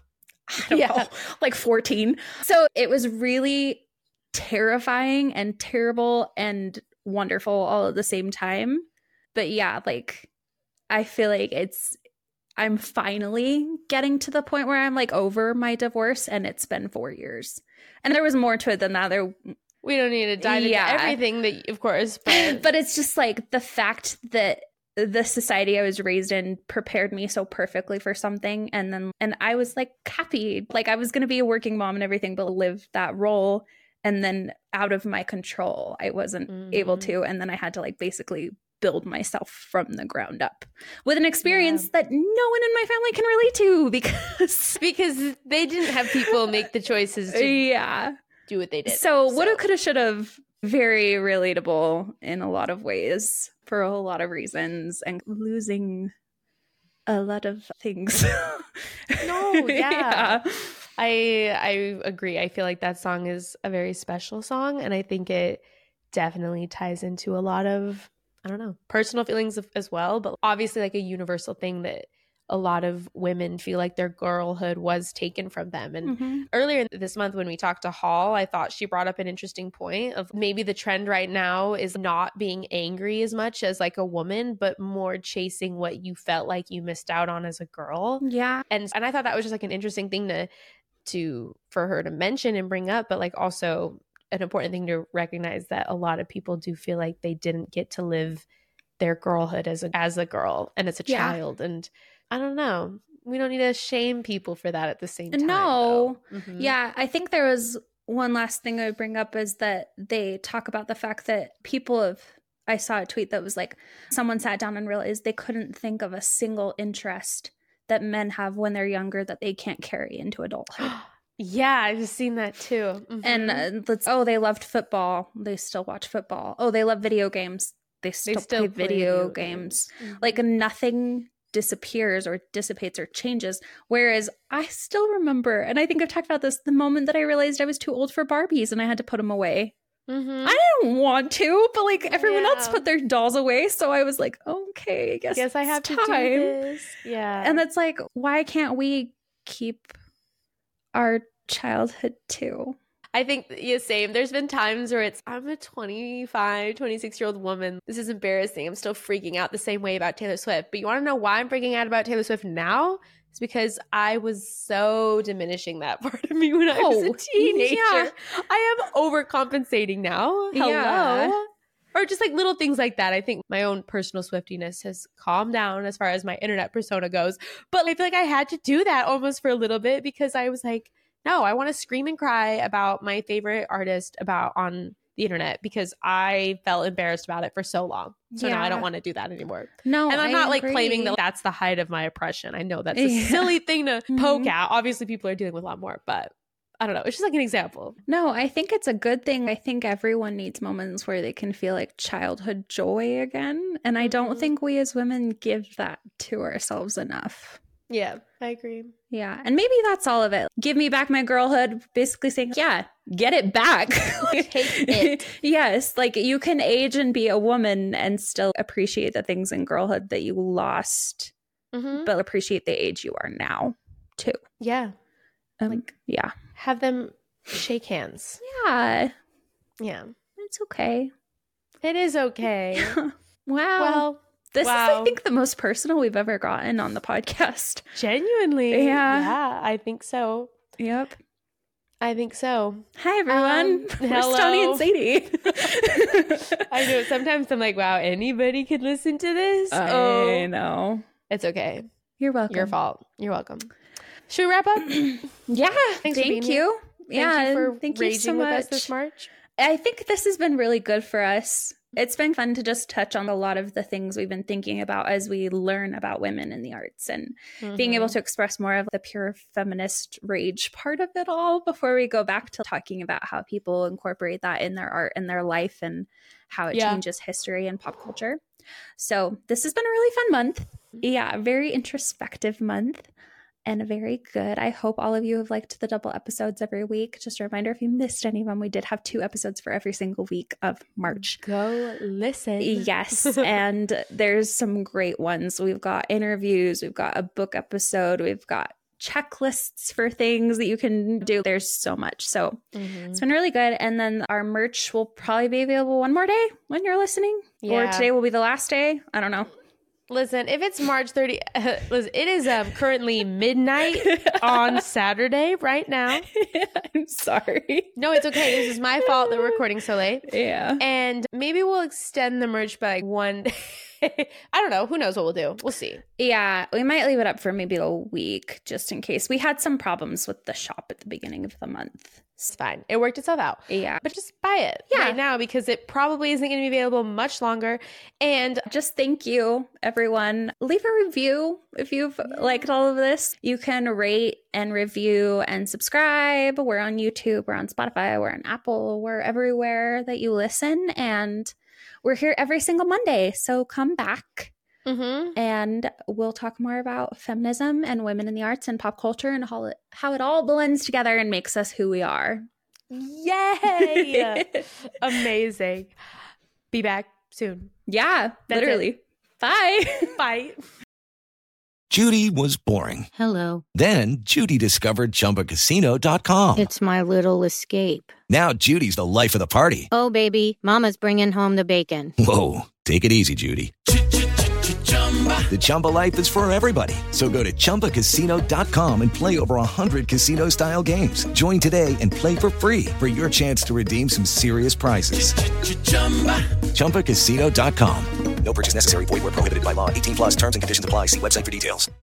I don't know, like 14. So it was really terrifying and terrible and wonderful all at the same time. But yeah, like I feel like I'm finally getting to the point where I'm like over my divorce, and it's been 4 years. And there was more to it than that. We don't need to dive into everything that, of course, but it's just like the fact that the society I was raised in prepared me so perfectly for something. And I was like happy, like I was going to be a working mom and everything, but live that role. And then out of my control, I wasn't able to. And then I had to like basically build myself from the ground up with an experience that no one in my family can relate to because they didn't have people make the choices to do what they did. So woulda, coulda, shoulda, very relatable in a lot of ways for a lot of reasons, and losing a lot of things. I agree. I feel like that song is a very special song, and I think it definitely ties into a lot of, I don't know, personal feelings as well, but obviously like a universal thing that a lot of women feel like their girlhood was taken from them. And earlier this month when we talked to Hall, I thought she brought up an interesting point of maybe the trend right now is not being angry as much as like a woman, but more chasing what you felt like you missed out on as a girl. Yeah. And I thought that was just like an interesting thing to for her to mention and bring up, but like also an important thing to recognize that a lot of people do feel like they didn't get to live their girlhood as a girl and as a child. And I don't know. We don't need to shame people for that at the same time. No. Yeah. I think there was one last thing I would bring up is that they talk about the fact that I saw a tweet that was like, someone sat down and realized they couldn't think of a single interest that men have when they're younger that they can't carry into adulthood. Yeah, I've just seen that too. And they loved football. They still watch football. Oh, they love video games. They still play video games. Like nothing disappears or dissipates or changes. Whereas I still remember, and I think I've talked about this, the moment that I realized I was too old for Barbies and I had to put them away. I didn't want to, but like everyone else put their dolls away. So I was like, okay, I guess I have to do this. Yeah. And that's like, why can't we keep our childhood too? I think, same. There's been times where I'm a 25, 26-year-old woman. This is embarrassing. I'm still freaking out the same way about Taylor Swift. But you want to know why I'm freaking out about Taylor Swift now? It's because I was so diminishing that part of me when I was a teenager. Yeah. I am overcompensating now. Hello. Yeah. Or just like little things like that. I think my own personal Swiftiness has calmed down as far as my internet persona goes. But I feel like I had to do that almost for a little bit because I was like, no, I want to scream and cry about my favorite artist on the internet because I felt embarrassed about it for so long. So now I don't want to do that anymore. No, and I'm not like claiming that that's the height of my oppression. I know that's a silly thing to poke at. Obviously, people are dealing with a lot more, but I don't know. It's just like an example. No, I think it's a good thing. I think everyone needs moments where they can feel like childhood joy again. And I don't think we as women give that to ourselves enough. Yeah, I agree. Yeah. And maybe that's all of it. Give me back my girlhood. Basically saying, yeah, get it back. Take it. Yes. Like you can age and be a woman and still appreciate the things in girlhood that you lost, but appreciate the age you are now too. Yeah. Yeah. Have them shake hands. Yeah. Yeah. It's okay. It is okay. Wow. Well, this is, I think, the most personal we've ever gotten on the podcast. Genuinely. Yeah, I think so. Yep. I think so. Hi, everyone. We're Tony and Sadie. I know. Sometimes I'm like, wow, anybody could listen to this? I know. It's okay. You're welcome. Your fault. You're welcome. Should we wrap up? Yeah. Thank you. Thank you for raging so with us this March. I think this has been really good for us. It's been fun to just touch on a lot of the things we've been thinking about as we learn about women in the arts and being able to express more of the pure feminist rage part of it all before we go back to talking about how people incorporate that in their art and their life and how it changes history and pop culture. So this has been a really fun month. Yeah, a very introspective month. And very good. I hope all of you have liked the double episodes every week. Just a reminder, if you missed any of them, we did have 2 episodes for every single week of March. Go listen. Yes. And there's some great ones. We've got interviews. We've got a book episode. We've got checklists for things that you can do. There's so much. So it's been really good. And then our merch will probably be available one more day when you're listening. Or today will be the last day. I don't know. Listen, if it's March 30, listen, it is currently midnight on Saturday right now. I'm sorry. No, it's okay. This is my fault that we're recording so late. Yeah. And maybe we'll extend the merch by like 1 I don't know. Who knows what we'll do? We'll see. Yeah. We might leave it up for maybe a week just in case. We had some problems with the shop at the beginning of the month. It's fine. It worked itself out. Yeah. But just buy it right now because it probably isn't going to be available much longer. And just thank you, everyone. Leave a review if you've liked all of this. You can rate and review and subscribe. We're on YouTube. We're on Spotify. We're on Apple. We're everywhere that you listen. And we're here every single Monday. So come back. And we'll talk more about feminism and women in the arts and pop culture and how it all blends together and makes us who we are. Yay! Amazing. Be back soon. Yeah, literally. Bye. Bye. Judy was boring. Hello. Then Judy discovered ChumbaCasino.com. It's my little escape. Now Judy's the life of the party. Oh, baby, mama's bringing home the bacon. Whoa, take it easy, Judy. The Chumba life is for everybody. So go to ChumbaCasino.com and play over 100 casino-style games. Join today and play for free for your chance to redeem some serious prizes. ChumbaCasino.com. No purchase necessary. Void where prohibited by law. 18+ terms and conditions apply. See website for details.